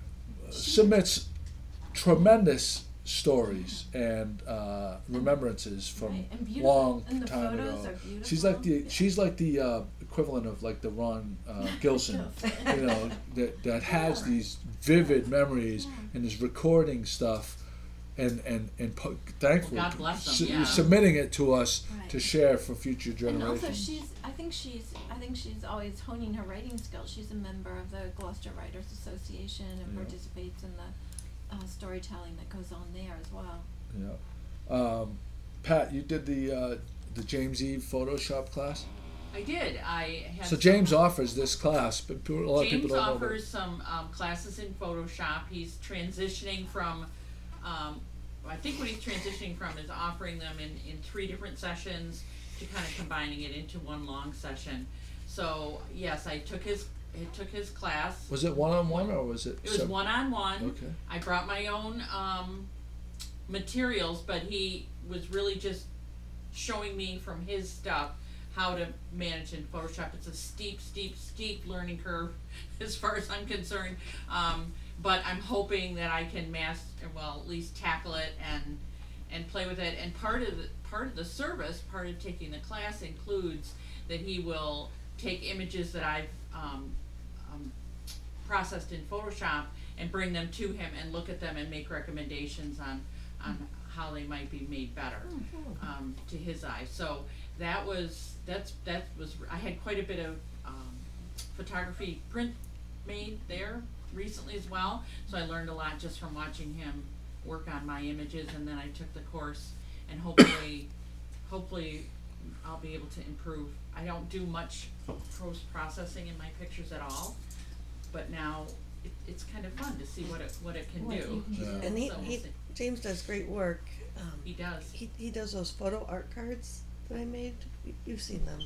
submits tremendous stories and uh, remembrances from Right, and beautiful. long And the time photos ago. are beautiful. She's like the Yeah. she's like the uh, equivalent of like the Ron uh, Gilson, you know, that that has Yeah. these vivid memories Yeah. and is recording stuff, and and and po- thankful God bless them, su- yeah. submitting it to us Right. to share for future And generations. also, she's. I think she's. I think she's always honing her writing skills. She's a member of the Gloucester Writers Association and Yeah. participates in the uh, storytelling that goes on there as well. Yeah. Um, Pat, you did the uh, the James Eve Photoshop class. I did. I had. So some- James offers this class, but people, a lot of James people don't know. offers some um, classes in Photoshop. He's transitioning from, um, I think what he's transitioning from is offering them in, in three different sessions to kind of combining it into one long session. So yes, I took his I took his class. Was it one on one or was it? It was sep- one on one. Okay. I brought my own um, materials, but he was really just showing me from his stuff how to manage in Photoshop. It's a steep, steep, steep learning curve as far as I'm concerned. Um, but I'm hoping that I can master, well, at least tackle it and and play with it. And part of the part of the service, part of taking the class includes that he will take images that I've um, um, processed in Photoshop and bring them to him and look at them and make recommendations on on how they might be made better um, to his eye. So that was that's that was I had quite a bit of um, photography print made there recently as well. So I learned a lot just from watching him work on my images, and then I took the course, and hopefully hopefully I'll be able to improve. I don't do much post processing in my pictures at all, but now it, it's kind of fun to see what it what it can What do. you can Yeah. do. And he, So we'll he see. James does great work. Um, He does. he he does those photo art cards that I made. You- You've seen them.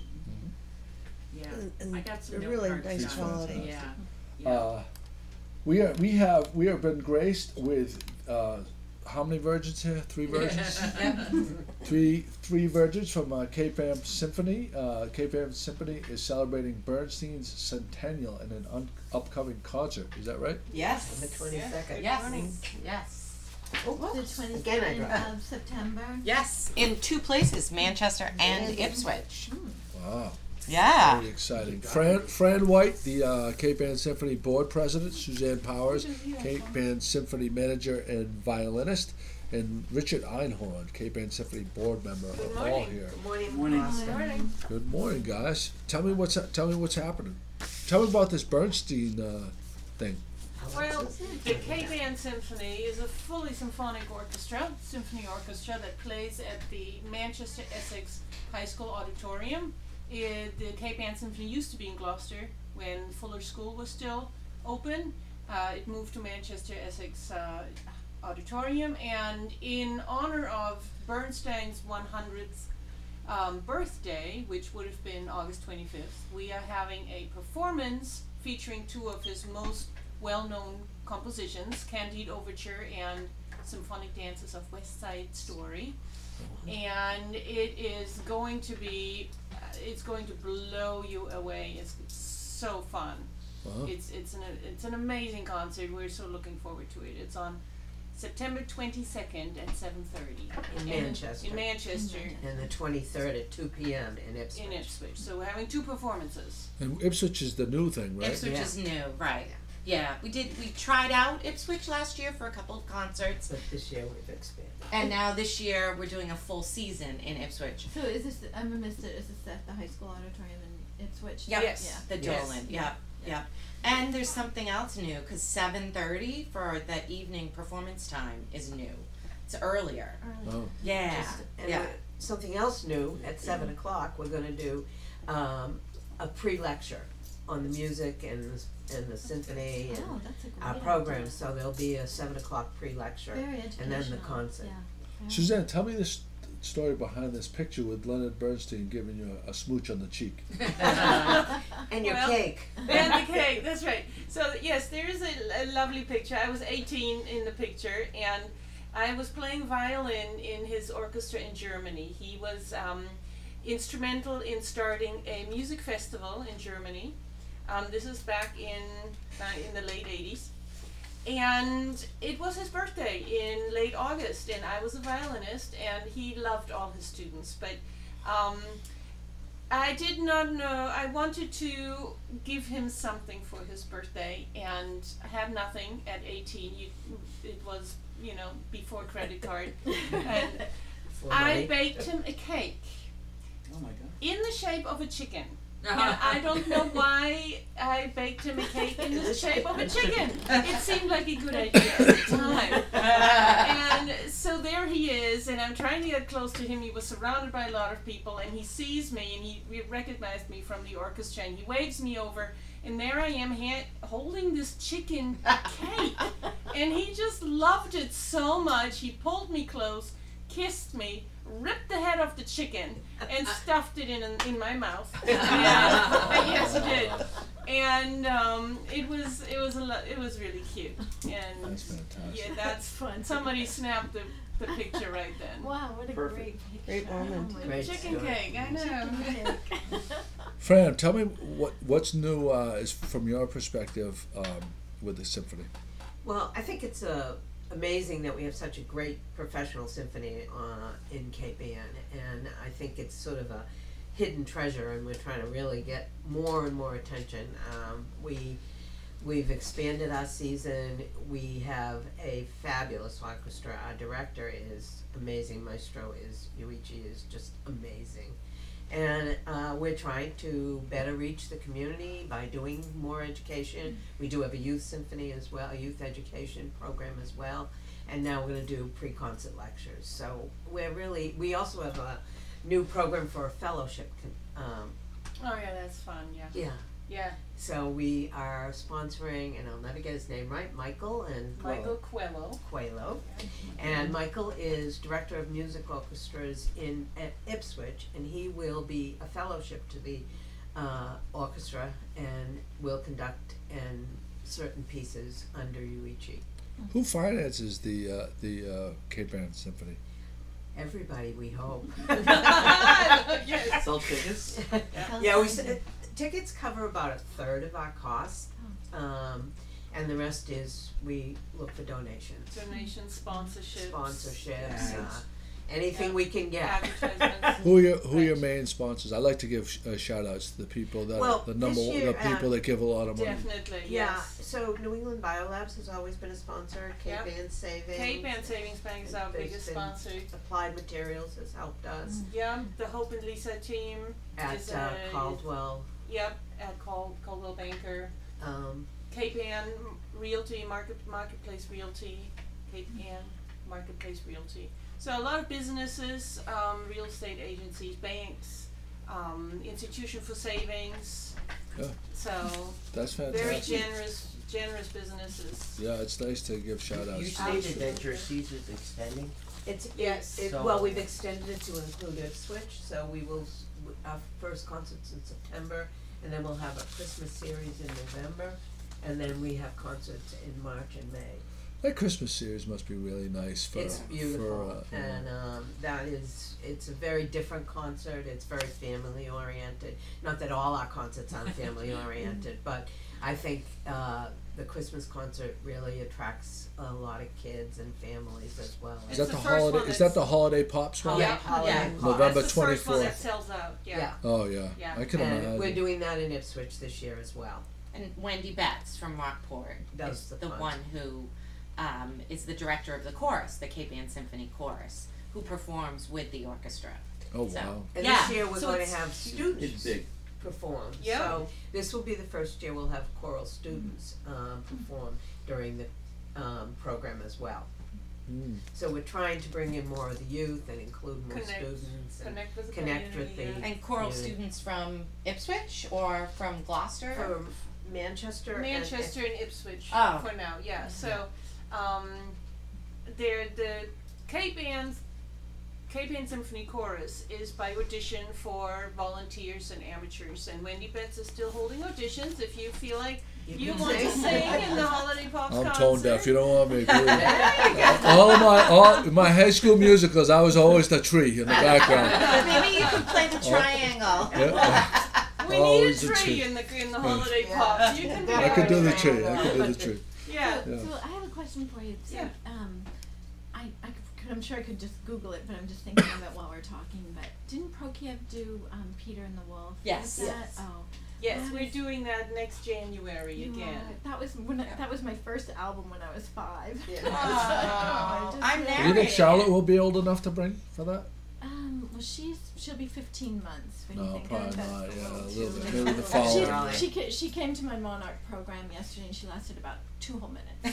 Yeah, And- and I got some they're note really cards nice done. quality. Yeah, yeah. Uh, we are we have we have been graced with uh, how many virgins here? Three virgins. three three virgins from uh, Cape Am Symphony. Uh, Cape Am Symphony is celebrating Bernstein's centennial in an un- upcoming concert. Is that right? Yes. On the twenty-second. Yes. Yes. Oh, The whoops. twenty Again, I second dropped. of September. Yes. In two places, Manchester and And- Ipswich. Wow. Yeah. Very exciting. Fran, Fran White, the uh, Cape Ann Symphony board president, Suzanne Powers, Cape Ann Symphony manager and violinist, and Richard Einhorn, Cape Ann Symphony board member, are all here. Good morning. Morning. Awesome. Good morning, guys. Tell me what's tell me what's happening. Tell me about this Bernstein uh, thing. Well, the Cape Ann Symphony is a fully symphonic orchestra, symphony orchestra that plays at the Manchester Essex High School Auditorium. It, the Cape Ann Symphony used to be in Gloucester when Fuller School was still open. Uh, it moved to Manchester Essex uh, Auditorium, and in honor of Bernstein's one hundredth um, birthday, which would have been August twenty-fifth, we are having a performance featuring two of his most well-known compositions, Candide Overture and Symphonic Dances of West Side Story. And it is going to be, uh, it's going to blow you away. It's so fun. Wow. It's it's an it's an amazing concert. We're so looking forward to it. It's on September twenty-second at seven thirty In Manchester. In Manchester, And the twenty-third at two p m in Ipswich. in Ipswich. So we're having two performances. And Ipswich is the new thing, right? Ipswich Yeah. is new, right? Yeah, we did. We tried out Ipswich last year for a couple of concerts, But this year we've expanded. and now this year we're doing a full season in Ipswich. So is this? I missed it. Is this at the high school auditorium in Ipswich? Yep. Yes. The Yes. Dolan. Yep. Yep. And there's something else new because seven thirty for that evening performance time is new. It's earlier. Early. Oh. Yeah. Just- And yeah. we're- something else new, at seven o'clock, we're gonna do, um, a pre-lecture on the music and, the- and the symphony and Oh, that's a great our idea. program, so there'll be a seven o'clock pre-lecture. Very educational. And then the concert. Yeah. Very- Suzanne, tell me this story behind this picture with Leonard Bernstein giving you a, a smooch on the cheek. And your Well, cake. And the cake, that's right. So yes, there is a, a lovely picture. I was eighteen in the picture, and I was playing violin in his orchestra in Germany. He was um, instrumental in starting a music festival in Germany. Um, this is back in uh, in the late eighties. And it was his birthday in late August, and I was a violinist, and he loved all his students. But um, I did not know, I wanted to give him something for his birthday, and I had nothing at eighteen. You, it was, you know, before credit card. And For I money. baked him a cake Oh my god. in the shape of a chicken. And I don't know why I baked him a cake in the shape of a chicken. It seemed like a good idea at the time. And so there he is, and I'm trying to get close to him. He was surrounded by a lot of people, and he sees me, and he re- recognized me from the orchestra, and he waves me over, and there I am ha- holding this chicken cake. And he just loved it so much. He pulled me close, kissed me, ripped the head off the chicken, and stuffed it in in my mouth. And, yes, he did. And um, it was it was a lo- it was really cute. And That's fantastic. yeah, that's Fun. somebody snapped the, the picture right then. Wow, what a Perfect. great picture. Great moment. Oh my Great Chicken story. cake, I know. Chicken cake. Fran, tell me what what's new uh, is from your perspective um, with the symphony. Well, I think it's uh, amazing that we have such a great professional symphony uh, in Cape Ann, and I think it's sort of a hidden treasure, and we're trying to really get more and more attention. Um, we we've expanded our season. We have a fabulous orchestra. Our director is amazing. Maestro is Yuichi is just amazing. And uh, we're trying to better reach the community by doing more education. We do have a youth symphony as well, a youth education program as well. And now we're going to do pre-concert lectures. So we're really, we also have a new program for a fellowship. con- Um, Oh yeah, that's fun. Yeah. yeah. Yeah. So we are sponsoring, and I'll never get his name right, Michael and Michael Coelho. Coelho. And Michael is director of music orchestras in at Ipswich, and he will be a fellowship to the uh, orchestra and will conduct and certain pieces under Yuichi. Who finances the uh, the uh, Cape Ann Symphony? Everybody, we hope. Yes. Sell tickets? Yeah, we s- tickets cover about a third of our cost, um, and the rest is we look for donations, Donations, sponsorships. sponsorships, uh, Nice. anything Yeah. we can get. Advertisements. Who are your who are your Right. main sponsors? I like to give sh- uh, shout outs to the people that Well, the number this one, year, the people uh, that give a lot of money. Definitely. Yeah, Yes. so New England Biolabs has always been a sponsor, Cape Yep. Ann Savings. Cape Ann Savings Bank is our There's biggest been sponsor. Applied Materials has helped us Yeah, the Hope and Lisa team at is uh, a, Caldwell. Yep, at Cal- Caldwell Banker. Um, Cape Ann Realty, Market Marketplace Realty, Cape Ann Marketplace Realty. So a lot of businesses, um, real estate agencies, banks, um, Institution for Savings. Yeah. So That's very fantastic. generous, generous businesses. Yeah, it's nice to give shout You outs. stated that your season's extending. it's, Yes. it, So- well, we've extended it to include Ipswich, so we will, s- w- our first concert's in September, and then we'll have a Christmas series in November, and then we have concerts in March and May. That Christmas series must be really nice for It's beautiful, for uh, you know. and um, that is, it's a very different concert, it's very family oriented. Not that all our concerts aren't family oriented, but I think uh, the Christmas concert really attracts a lot of kids and families as well. Is It's that the the first holiday? one Is that's- that the holiday pops one? Yeah, Yeah, holiday yeah. pop. November That's the first one that twenty-fourth. sells out. Yeah. Yeah. Oh yeah. Yeah. I can And imagine. we're doing that in Ipswich this year as well. And Wendy Betts from Rockport Does is the the concert. one who um, is the director of the chorus, the Cape Ann Symphony Chorus, who performs with the orchestra. Oh So- wow. And Yeah, this year we're so going to it's have students It's big. perform. Yeah. So this will be the first year we'll have choral students um, perform during the um, program as well. Mm. So we're trying to bring in more of the youth and include more Connect- students and Connect with the connect with community. the- And choral Community. students from Ipswich or from Gloucester? from Manchester. yeah. and- Manchester and Ipswich Oh. for now. Yeah. So, um, they're the Cape Ann Cape Ann Symphony Chorus is by audition for volunteers and amateurs, and Wendy Betts is still holding auditions. If you feel like You can want to sing. sing in the Holiday Pops I'm concert? tone deaf. You don't want me to do it. All of my all my high school musicals, I was always the tree in the background. Maybe you can play the triangle. Yeah. We Always need a a tree tree. in the in the Holiday Yeah. Pops. You can be I our could do the tree. tree. I could do the tree. Yeah. Yeah. So I have a question for you. So, Yeah. um, I, I could, I'm sure I could just Google it, but I'm just thinking of it while we're talking. But didn't Prokiev do um, Peter and the Wolf? Yes. Was that? Yes. Oh. Yes, That we're is- doing that next January You again. are- That was when I, that was my first album when I was five. Yeah. So I Oh, just I'm really- Do you think narrating Charlotte it. will be old enough to bring for that? Um, well, she's she'll be fifteen months. What do you No, think? I probably think that's not. a Yeah, a little little too- bit. Maybe the She, following. Right. she, ca- she came to my Monarch program yesterday and she lasted about two whole minutes.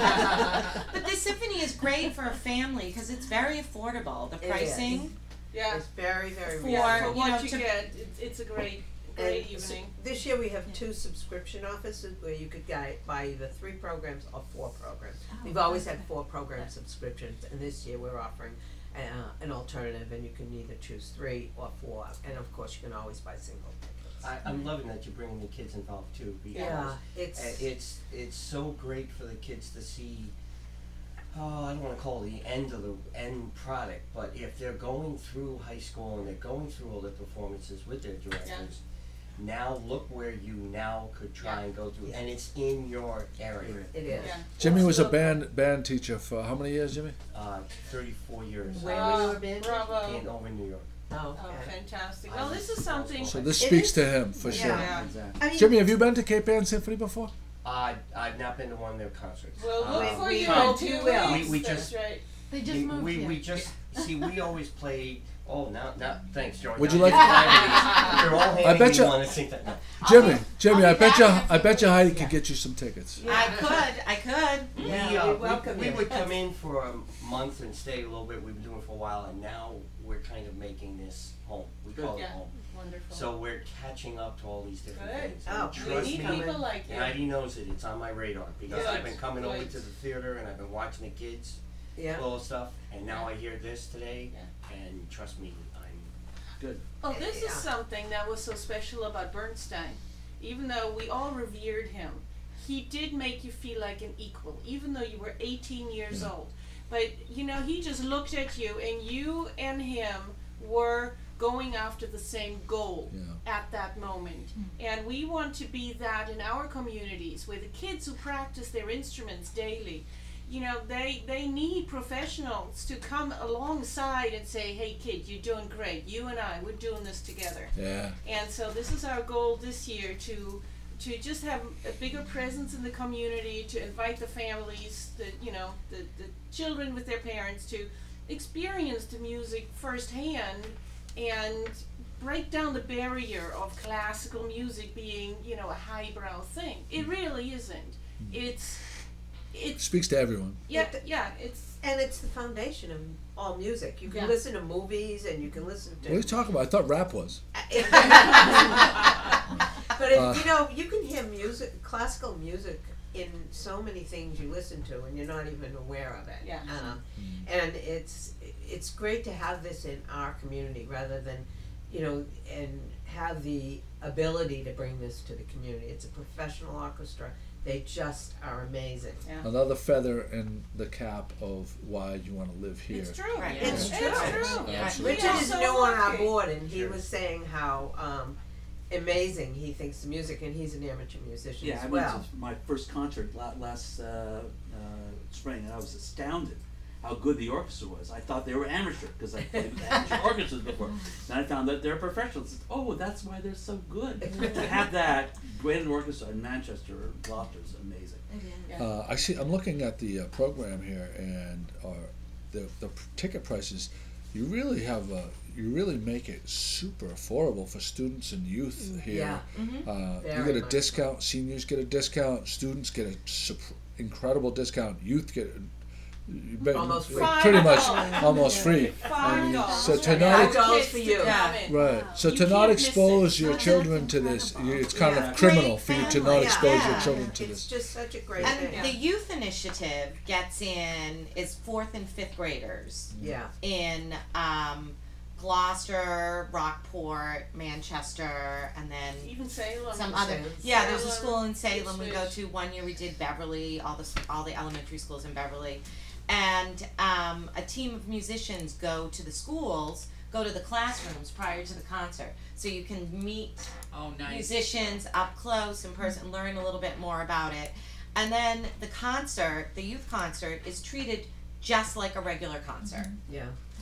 But the symphony is great for a family because it's very affordable. The It pricing. Yeah. It's very, very For- reasonable. Yeah, for you what know, you to- get, it's, it's a great, great And so evening. this year we have Yeah. two subscription offices where you could buy, buy either three programs or four programs. Oh, We've always had okay. four program subscriptions, and this year we're offering uh, an alternative, and you can either choose three or four, and of course you can always buy single tickets. I, I'm loving that you're bringing the kids involved too, because Yeah, uh, it's it's it's so great for the kids to see. Oh, I don't want to call it the end of the end product, but if they're going through high school and they're going through all the performances with their directors, now look where you now could try Yeah. and go through, and it's in your area. it is. Yeah. Jimmy was a So- band band teacher for how many years, Jimmy? Uh, thirty-four years Where uh, were you Oh, a band? bravo. in over New York. Oh, Oh, okay. fantastic. I Well, was- this is something, So this It speaks is- to him for yeah. sure. yeah. Exactly. I mean, Jimmy, have you been to Cape Ann Symphony before? Uh, I've not been to one of their concerts. We'll Uh, look for we you tried in to, two well. weeks, We- we that's just- right. They just we, moved we, here. we just see we always play. Oh, now now thanks, George. Would Now you like- you're all handing I bet me you- one and think that no. Jimmy, be- Jimmy, I'll I be bet back you, in a I few bet you weeks, Heidi yeah. could get you some tickets. I could, I could. Yeah, we, uh, we we, welcome we you. would come in for a month and stay a little bit. We've been doing it for a while, and now we're kind of making this home. We call Yeah. it home. Wonderful. So we're catching up to all these different Good. things. Oh, And we we trust need me, people like you. and Heidi knows it. It's on my radar because Good. I've been coming over Good. to the theater and I've been watching the kids Yeah. all the stuff, and now I hear this today, Yeah. and trust me, I'm Good. Well, this is Yeah. something that was so special about Bernstein. Even though we all revered him, he did make you feel like an equal, even though you were eighteen years Yeah. old. But, you know, he just looked at you, and you and him were going after the same goal Yeah. at that moment. And we want to be that in our communities, where the kids who practice their instruments daily, you know, they they need professionals to come alongside and say, hey kid, you're doing great, you and I, we're doing this together. Yeah. And so this is our goal this year, to to just have a bigger presence in the community, to invite the families, the you know, the, the children with their parents to experience the music firsthand and break down the barrier of classical music being, you know, a highbrow thing. It really isn't. It's it's Speaks to everyone. yeah, It- yeah, it's And it's the foundation of all music. You can Yeah. listen to movies and you can listen to. What are you talking about? I thought rap was. But if, Uh, you know, you can hear music, classical music, in so many things you listen to, and you're not even aware of it. Yeah. Um, and it's it's great to have this in our community rather than, you know, and have the ability to bring this to the community. It's a professional orchestra. They just are amazing. Another feather in the cap of why you want to live here. it's true. Right. It's It's true. true. Yeah. We Richard are is so new on our lucky. board, and he Sure. was saying how um, amazing he thinks the music, and he's an amateur musician Yeah, I as went well. to my first concert la- last uh, uh, spring, and I was astounded how good the orchestra was. I thought they were amateur because I played with amateur orchestras before. Then I found that they're professionals. Oh, that's why they're so good. To have that great an orchestra in Manchester or Gloucester is amazing. Yeah. Uh, I see. I'm looking at the uh, program here, and uh, the the p- ticket prices. You really have a. You really make it super affordable for students and youth here. Yeah. Uh, you Very get a much discount. Seniors get a discount. Students get a sup- incredible discount. Youth get. You bet- Almost free. Pretty much Five almost free. Five And dollars. so to Yeah. not Five ex- dollars Kids for to you. come in. right. So You to not can't miss expose it. your That's children to this, incredible. you, it's kind Yeah. of criminal Great for you to family. not Yeah. expose your Yeah. children to It's this. just such a great And thing. the youth initiative gets in is fourth and fifth graders Yeah. in um, Gloucester, Rockport, Manchester, and then Even Salem. some Salem. other. Yeah, there's a Salem, school in Salem we Ipswich. go to. One year we did Beverly, all the s- all the elementary schools in Beverly, and um, a team of musicians go to the schools, go to the classrooms prior to the concert, so you can meet Oh, nice. musicians up close in person, learn a little bit more about it. And then the concert, the youth concert, is treated just like a regular concert. Yeah.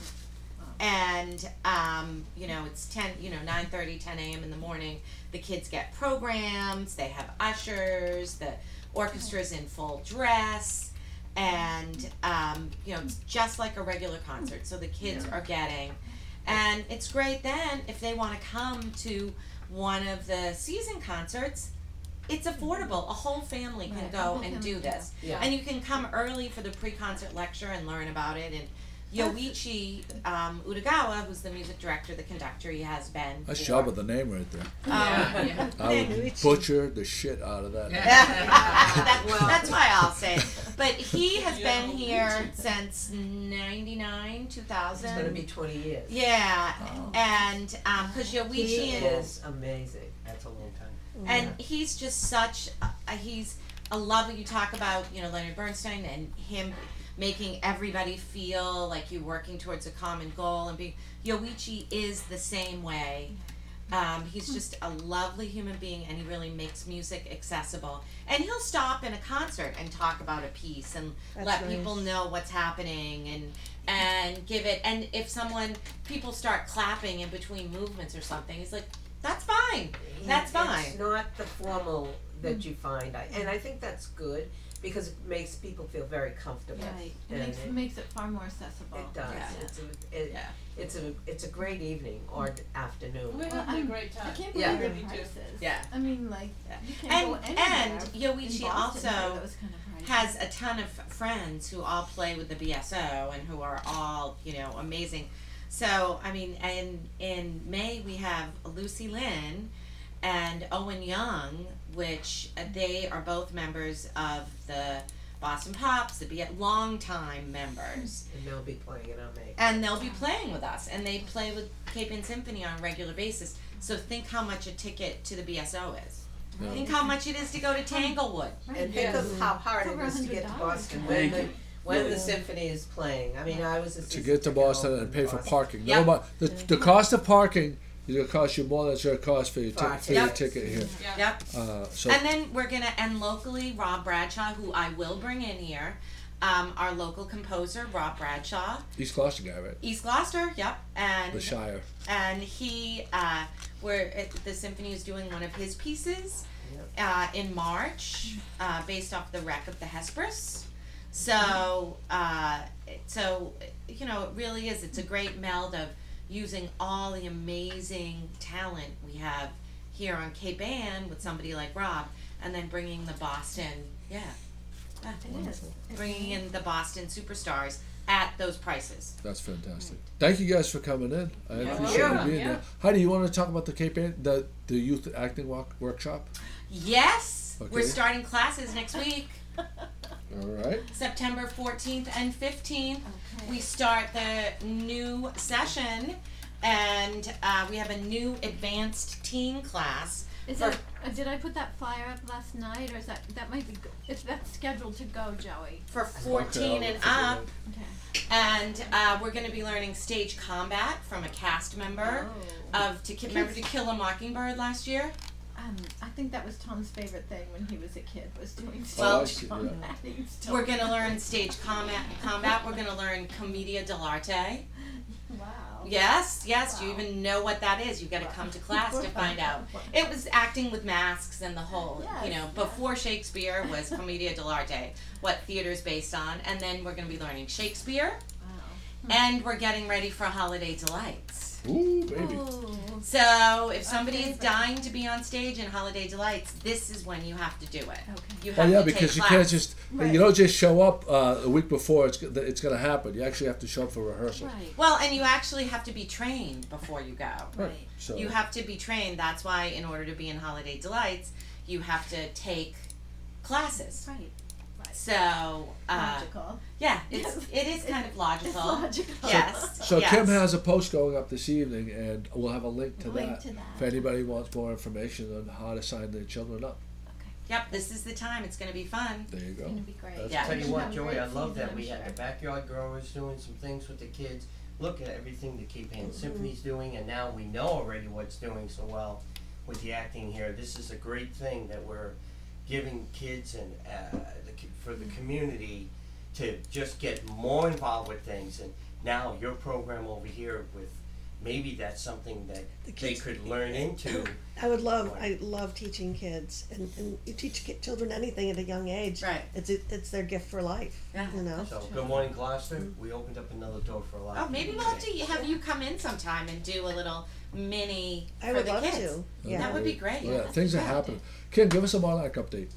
And, um, you know, it's ten, you know, nine thirty, ten a.m. in the morning. The kids get programs, they have ushers, the orchestra's in full dress. And, um, you know, it's just like a regular concert. So the kids are getting. And it's great then if they want to come to one of the season concerts. It's affordable. A whole family can Right, a go whole and family do can this. Yeah. And you can come early for the pre-concert lecture and learn about it. And Yoichi um, Utagawa, who's the music director, the conductor, he has been. Nice for- job with the name right there. Yeah, yeah. I would butcher the shit out of that. that, Well- that's why I'll say it. But he has Yeah. been here since ninety-nine, two thousand. It's gonna be twenty years. Yeah, and um, cause Yoichi He and is amazing. That's a long time. and he's just such a, he's a lovely. You talk about, you know, Leonard Bernstein and him making everybody feel like you're working towards a common goal, and being Yoichi is the same way. Um, he's just a lovely human being, and he really makes music accessible. And he'll stop in a concert and talk about a piece and That's let nice. people know what's happening, and and give it. And if someone people start clapping in between movements or something, he's like, "That's fine. That's fine." It's not the formal that you find, I, and I think that's good because it makes people feel very comfortable. Right, it And makes, it- makes it far more accessible. It does. Yeah. It's a it, Yeah. it's a it's a great evening or afternoon. We're Well, having a I'm- great I time. can't Yeah. believe Really the do. prices. Yeah. I mean, like, Yeah. you can't And go anywhere and in Yoichi Boston also for those kind of prices. has a ton of friends who all play with the B S O and who are all, you know, amazing. So, I mean, and in May we have Lucy Lynn and Owen Young, which uh, they are both members of the Boston Pops, the B- long-time members. And they'll be playing it on May. And they'll be playing with us, and they play with Cape Ann Symphony on a regular basis. So think how much a ticket to the B S O is. Yeah. Think how much it is to go to Tanglewood. Right. And think Yes. of how hard It's it over is to get to one hundred dollars. Boston Thank when the you. when Yeah. the symphony is playing. I mean, I was a To season get to ticket Boston holder and in pay for Boston. parking. Yep. No, but the, the cost of parking is going to cost you more than it's going to cost for your, For ti- our for your tickets. ticket here. Yeah. Yep. Uh, so And then we're gonna and locally Rob Bradshaw, who I will bring in here, um, our local composer Rob Bradshaw, East Gloucester guy, right? East Gloucester, yep, and The Shire. and he uh, where it, the symphony is doing one of his pieces Yep. uh, in March, uh, based off the wreck of the Hesperus. So uh, it- so you know it really is. It's a great meld of using all the amazing talent we have here on Cape Ann with somebody like Rob, and then bringing the Boston, yeah, yeah, It is. It's bringing neat. in the Boston superstars at those prices. That's fantastic. Thank you guys for coming in. I You're appreciate you welcome. being Yeah. there. Heidi, you want to talk about the Cape Ann, the, the youth acting walk, workshop? Yes, we're Okay. starting classes next week. All right. September fourteenth and fifteenth. Okay. We start the new session, and uh, we have a new advanced teen class. Is for- it, uh, did I put that flyer up last night, or is that, that might be, go- if that's scheduled to go, Joey? for fourteen Okay, I'll and figure it up, out. Okay. and uh, we're going to be learning stage combat from a cast member Oh. of To Ki- Remember To Kill a Mockingbird last year. Um, I think that was Tom's favorite thing when he was a kid, was doing Well- stage Oh, I see, yeah. combat. He used to- We're going to learn stage combat. Combat. We're going to learn commedia dell'arte. Wow. Yes, yes. Do you Wow. even know what that is? You got to come to class to find out. It was acting with masks and the whole, you Yes, know, yeah. before Shakespeare was Commedia dell'arte, what theater's based on, and then we're going to be learning Shakespeare, Wow. and we're getting ready for Holiday Delights. Ooh, baby. Ooh. So if somebody is favorite. dying to be on stage in Holiday Delights, this is when you have to do it. Okay. You Oh have yeah, to because take you class. can't just Right. you don't just show up uh, a week before it's go- that it's going to happen. You actually have to show up for rehearsal. Right. Well, and you actually have to be trained before you go. Right. So You have to be trained. That's why, in order to be in Holiday Delights, you have to take classes. Right. Right. So, uh, Logical. yeah, it's it is kind of logical. It's logical. Yes. So yes. Kim has a post going up this evening, and we'll have a link to Link that to that. if anybody wants more information on how to sign their children up. Yep, this is the time. It's going to be fun. There you It's go. gonna be great. That's Yeah. Tell you Have what, a Joey, great I love season, that I'm we had the sure. backyard growers doing some things with the kids. Look at everything the Cape Ann Symphony's doing, and now we know already what's doing so well with the acting here. This is a great thing that we're giving kids and uh, the, co- for the community to just get more involved with things. And now your program over here with maybe that's something that The they kids- could learn into. I would love, I love teaching kids, and, and you teach ki- children anything at a young age. Right. It's it, it's their gift for life. Yeah. You know. So good morning, Gloucester. We opened up another door for a lot. Oh, of maybe people we'll have today. to have you come in sometime and do a little mini I for would the love kids. to. Yeah. That would be great. Yeah, things are happening. Kim, give us a Monarch update.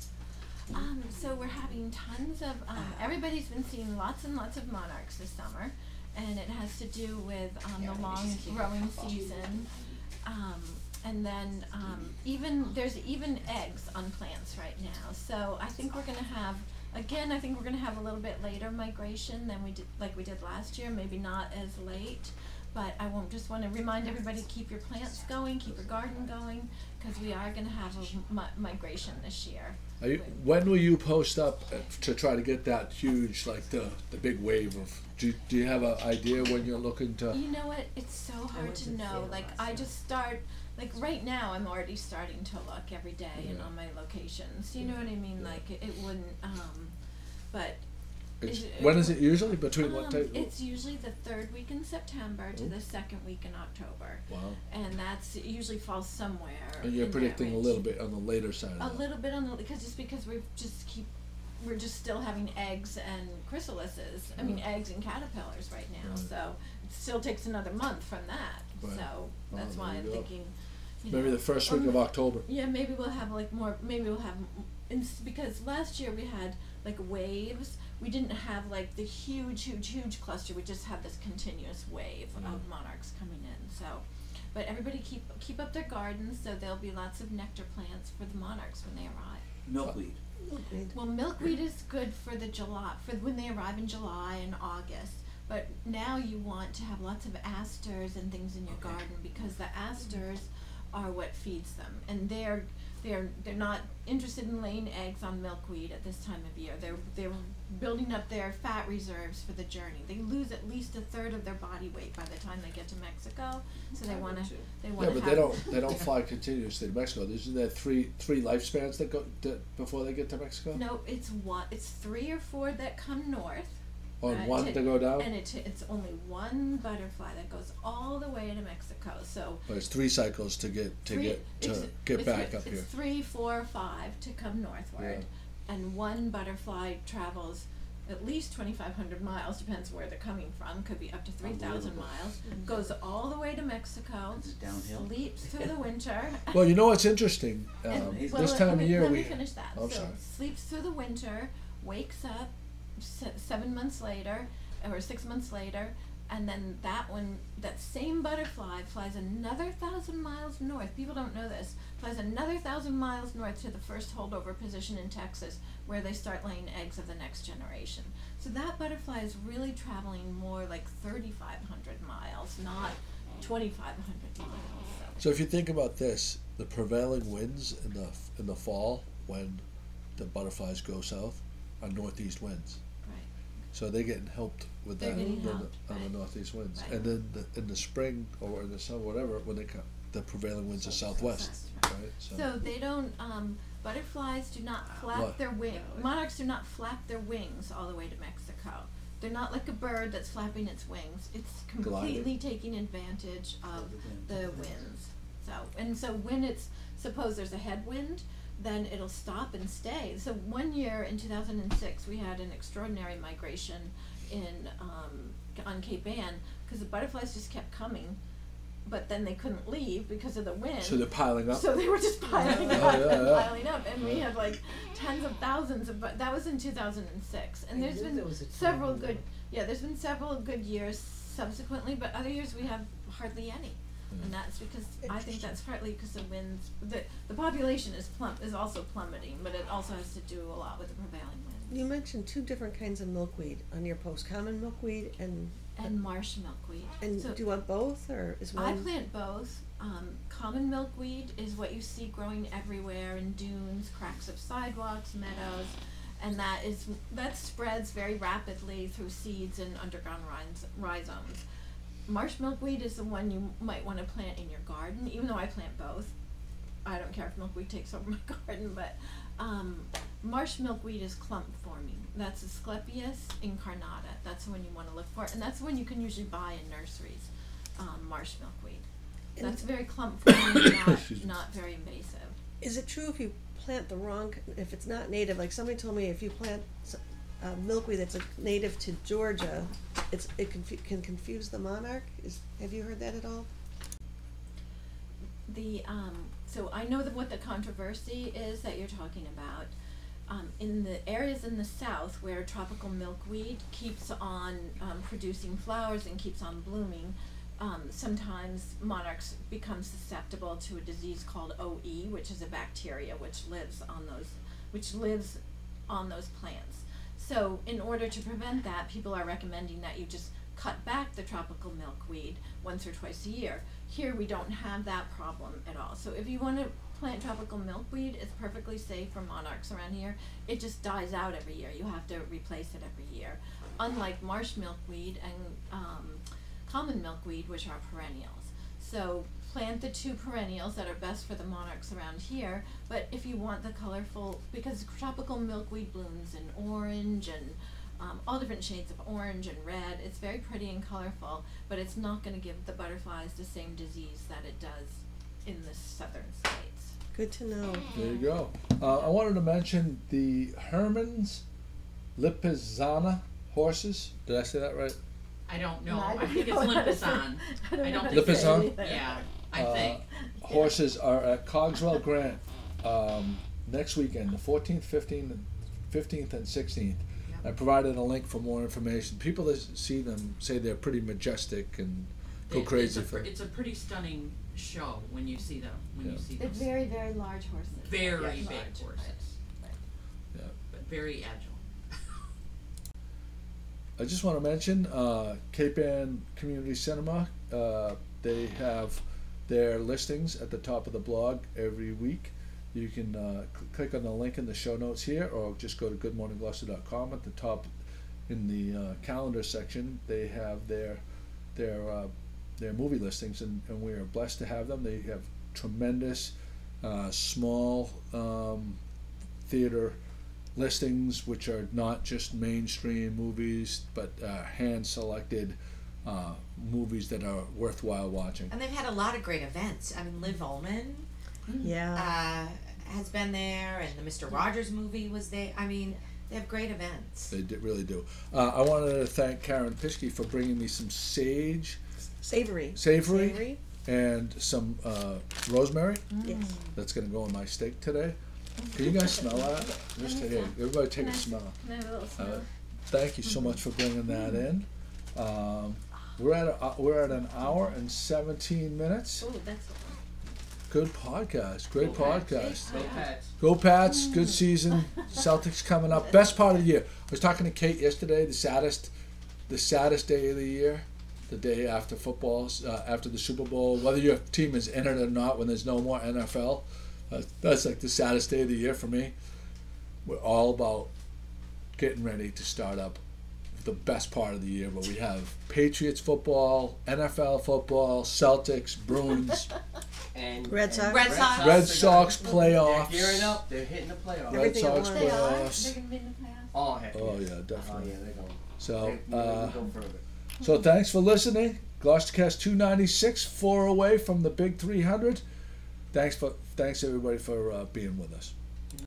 Um, so we're having tons of, um, everybody's been seeing lots and lots of monarchs this summer, and it has to do with, um, the long growing season. Um, and then, um, even, there's even eggs on plants right now, so I think we're gonna have, again, I think we're gonna have a little bit later migration than we did, like we did last year, maybe not as late. But I won't, just wanna remind everybody, keep your plants going, keep your garden going, cause we are gonna have a mi- migration this year. Are you, when will you post up uh, to try to get that huge, like the, the big wave of, do you, do you have an idea when you're looking to? You know what, it's so hard to know, like, I just start, like, right now, I'm already starting to look every day and Yeah. on my locations, you know what I mean, like, it, it wouldn't, um, but. It's, is it- when is it usually, between what Um, time? it's usually the third week in September to the second week in October, Wow, and that's, it usually falls somewhere and you're in that predicting a range. little bit on the later side A of that. little bit on the, because just because we just keep, we're just still having eggs and chrysalises, I mean, eggs and caterpillars right now, Right. so it still takes another month from that, Right. so Oh, that's there why you I'm go. thinking, you Maybe know, the first or week of m- October. Yeah, maybe we'll have like more, maybe we'll have, m- ins- because last year we had like waves, we didn't have like the huge, huge, huge cluster, we just had this continuous wave Yeah. of monarchs coming in, so. But everybody keep, keep up their gardens, so there'll be lots of nectar plants for the monarchs when they arrive. Milkweed. Agreed. Well, milkweed is good for the July, for when they arrive in July and August. But now you want to have lots of asters and things in your Okay. garden because the asters are what feeds them, and they're they're they're not interested in laying eggs on milkweed at this time of year. They're they're building up their fat reserves for the journey. They lose at least a third of their body weight by the time they get to Mexico, so they wanna they Yeah, wanna but have. they don't, they don't fly continuously to Mexico. Isn't there three, three lifespans that go, that, before they get to Mexico? No, it's one. It's three or four that come north. Or uh, one to- to go down? And it, it's only one butterfly that goes all the way to Mexico. So Or it's three cycles to get, to three, get, it's, to get it's, back it's, up here. It's three, four, five to come northward, and one butterfly travels at least twenty-five hundred miles. Depends where they're coming from. Could be up to three thousand Unbelievable. miles. Goes all the way to Mexico. Is it downhill? Sleeps through the winter. Well, you know what's interesting? And- Um, amazing. well, this let- time let of me- year let we. me finish that. Oh, so sorry. sleeps through the winter, wakes up se- seven months later, or six months later, and then that one, that same butterfly flies another thousand miles north. People don't know this. Flies another thousand miles north to the first holdover position in Texas, where they start laying eggs of the next generation. So that butterfly is really traveling more like thirty-five hundred miles, not twenty-five hundred miles. So if you think about this, the prevailing winds in the in the fall when the butterflies go south are northeast winds. Right. So they're getting helped with They're that getting on the, helped, on right. the northeast winds. Right. And then the, in the spring or in the summer, whatever, when they come, the prevailing winds are southwest, Right. right? So, So they don't, um, butterflies do not flap What? their wing, monarchs do not flap their wings all the way to Mexico. They're not like a bird that's flapping its wings, it's completely taking advantage of the winds. So, and so when it's, suppose there's a headwind, then it'll stop and stay. So one year in two thousand six, we had an extraordinary migration in, um, on Cape Ann, cause the butterflies just kept coming, but then they couldn't leave because of the wind. so they're piling up. So they were just piling Yeah, up yeah, and yeah. piling up, and we had like tens of thousands of. But that was in two thousand six, and I there's knew been there was a time several when good. that- Yeah, there's been several good years subsequently, but other years we have hardly any, and that's because I think that's partly because the winds. The the population is plum is also plummeting, but it also has to do a lot with the prevailing winds. You mentioned two different kinds of milkweed on your post, common milkweed and, And marsh milkweed. and So do you want both, or is one? I plant both. Um, common milkweed is what you see growing everywhere in dunes, cracks of sidewalks, meadows, and that is that spreads very rapidly through seeds and underground rhiz- rhizomes. Marsh milkweed is the one you might want to plant in your garden, even though I plant both. I don't care if milkweed takes over my garden, but um, marsh milkweed is clump forming. That's Asclepias incarnata. That's the one you want to look for, and that's the one you can usually buy in nurseries. Um, marsh milkweed. That's very clump forming, not, Excuse me. not very invasive. Is it true if you plant the wrong, if it's not native, like somebody told me if you plant s- uh, milkweed that's a native to Georgia, it's, it confu- can confuse the monarch? Is, have you heard that at all? The um, so I know that what the controversy is that you're talking about. Um, in the areas in the south where tropical milkweed keeps on um, producing flowers and keeps on blooming, um, sometimes monarchs become susceptible to a disease called O E, which is a bacteria which lives on those which lives on those plants. So in order to prevent that, people are recommending that you just cut back the tropical milkweed once or twice a year. Here we don't have that problem at all. So if you want to plant tropical milkweed, it's perfectly safe for monarchs around here. It just dies out every year. You have to replace it every year. Unlike marsh milkweed and um, common milkweed, which are perennials. So plant the two perennials that are best for the monarchs around here, but if you want the colorful, because tropical milkweed blooms in orange and um, all different shades of orange and red, it's very pretty and colorful, but it's not going to give the butterflies the same disease that it does in the southern states. Good to know. There you go. Uh, I wanted to mention the Herman's Lipizzaner horses. Did I say that right? I don't know. No, I I don't think it's know how to say- Limpizan. I don't I know don't how think to it's- say it Limpizan? either. Yeah, I Uh, think. Horses are at Cogswell Grant um, next weekend, the fourteenth, fifteenth, fifteenth, and sixteenth. Yep. I provided a link for more information. People that see them say they're pretty majestic and go It- crazy It's a, for pr- it's a pretty stunning show when you see them. When Yeah. you see They're them. very, very large horses. Very Yes. big Large, horses, right. Yeah. but very agile. I just want to mention uh, Cape Ann Community Cinema. Uh, they have their listings at the top of the blog every week. You can uh, cl- click on the link in the show notes here, or just go to good morning gloucester dot com. At the top, in the uh, calendar section, they have their their uh, their movie listings, and, and we are blessed to have them. They have tremendous uh, small um, theater listings, which are not just mainstream movies, but uh, hand-selected uh, movies that are worthwhile watching. And they've had a lot of great events. I mean, Liv Ullman Yeah. uh, has been there, and the Mister Rogers movie was there. I mean, they have great events. They di- really do. Uh, I wanted to thank Karen Pischke for bringing me some sage, Savory. savory, Savory. and some uh, rosemary. Yes. That's going to go on my steak today. Can you guys smell that? Just Can I hey, smell? everybody take Can a I- smell. Can I have a little Uh, smell? thank you so much for bringing that in. Um, we're at a, uh, we're at an hour and seventeen minutes. Oh, that's Good podcast. Great Go Pats. podcast. Go Pats. Go Pats. Good season. Celtics coming up. Best part of the year. I was talking to Kate yesterday. The saddest, the saddest day of the year, the day after football, uh, after the Super Bowl. Whether your team is in it or not, when there's no more N F L, uh, that's like the saddest day of the year for me. We're all about getting ready to start up the best part of the year, where we have Patriots football, N F L football, Celtics, Bruins, And Red Sox. Red Sox. Red Sox They're playoffs. gearing up. They're hitting the playoffs. Red Everything at Sox once. They are? playoffs. They're gonna be in the playoffs? Oh heck. Oh yeah, Oh definitely. yeah, they're going. So, They- they uh, go further. so thanks for listening. Gloucestercast two ninety-six, four away from the big three hundred. Thanks for thanks everybody for uh, being with us.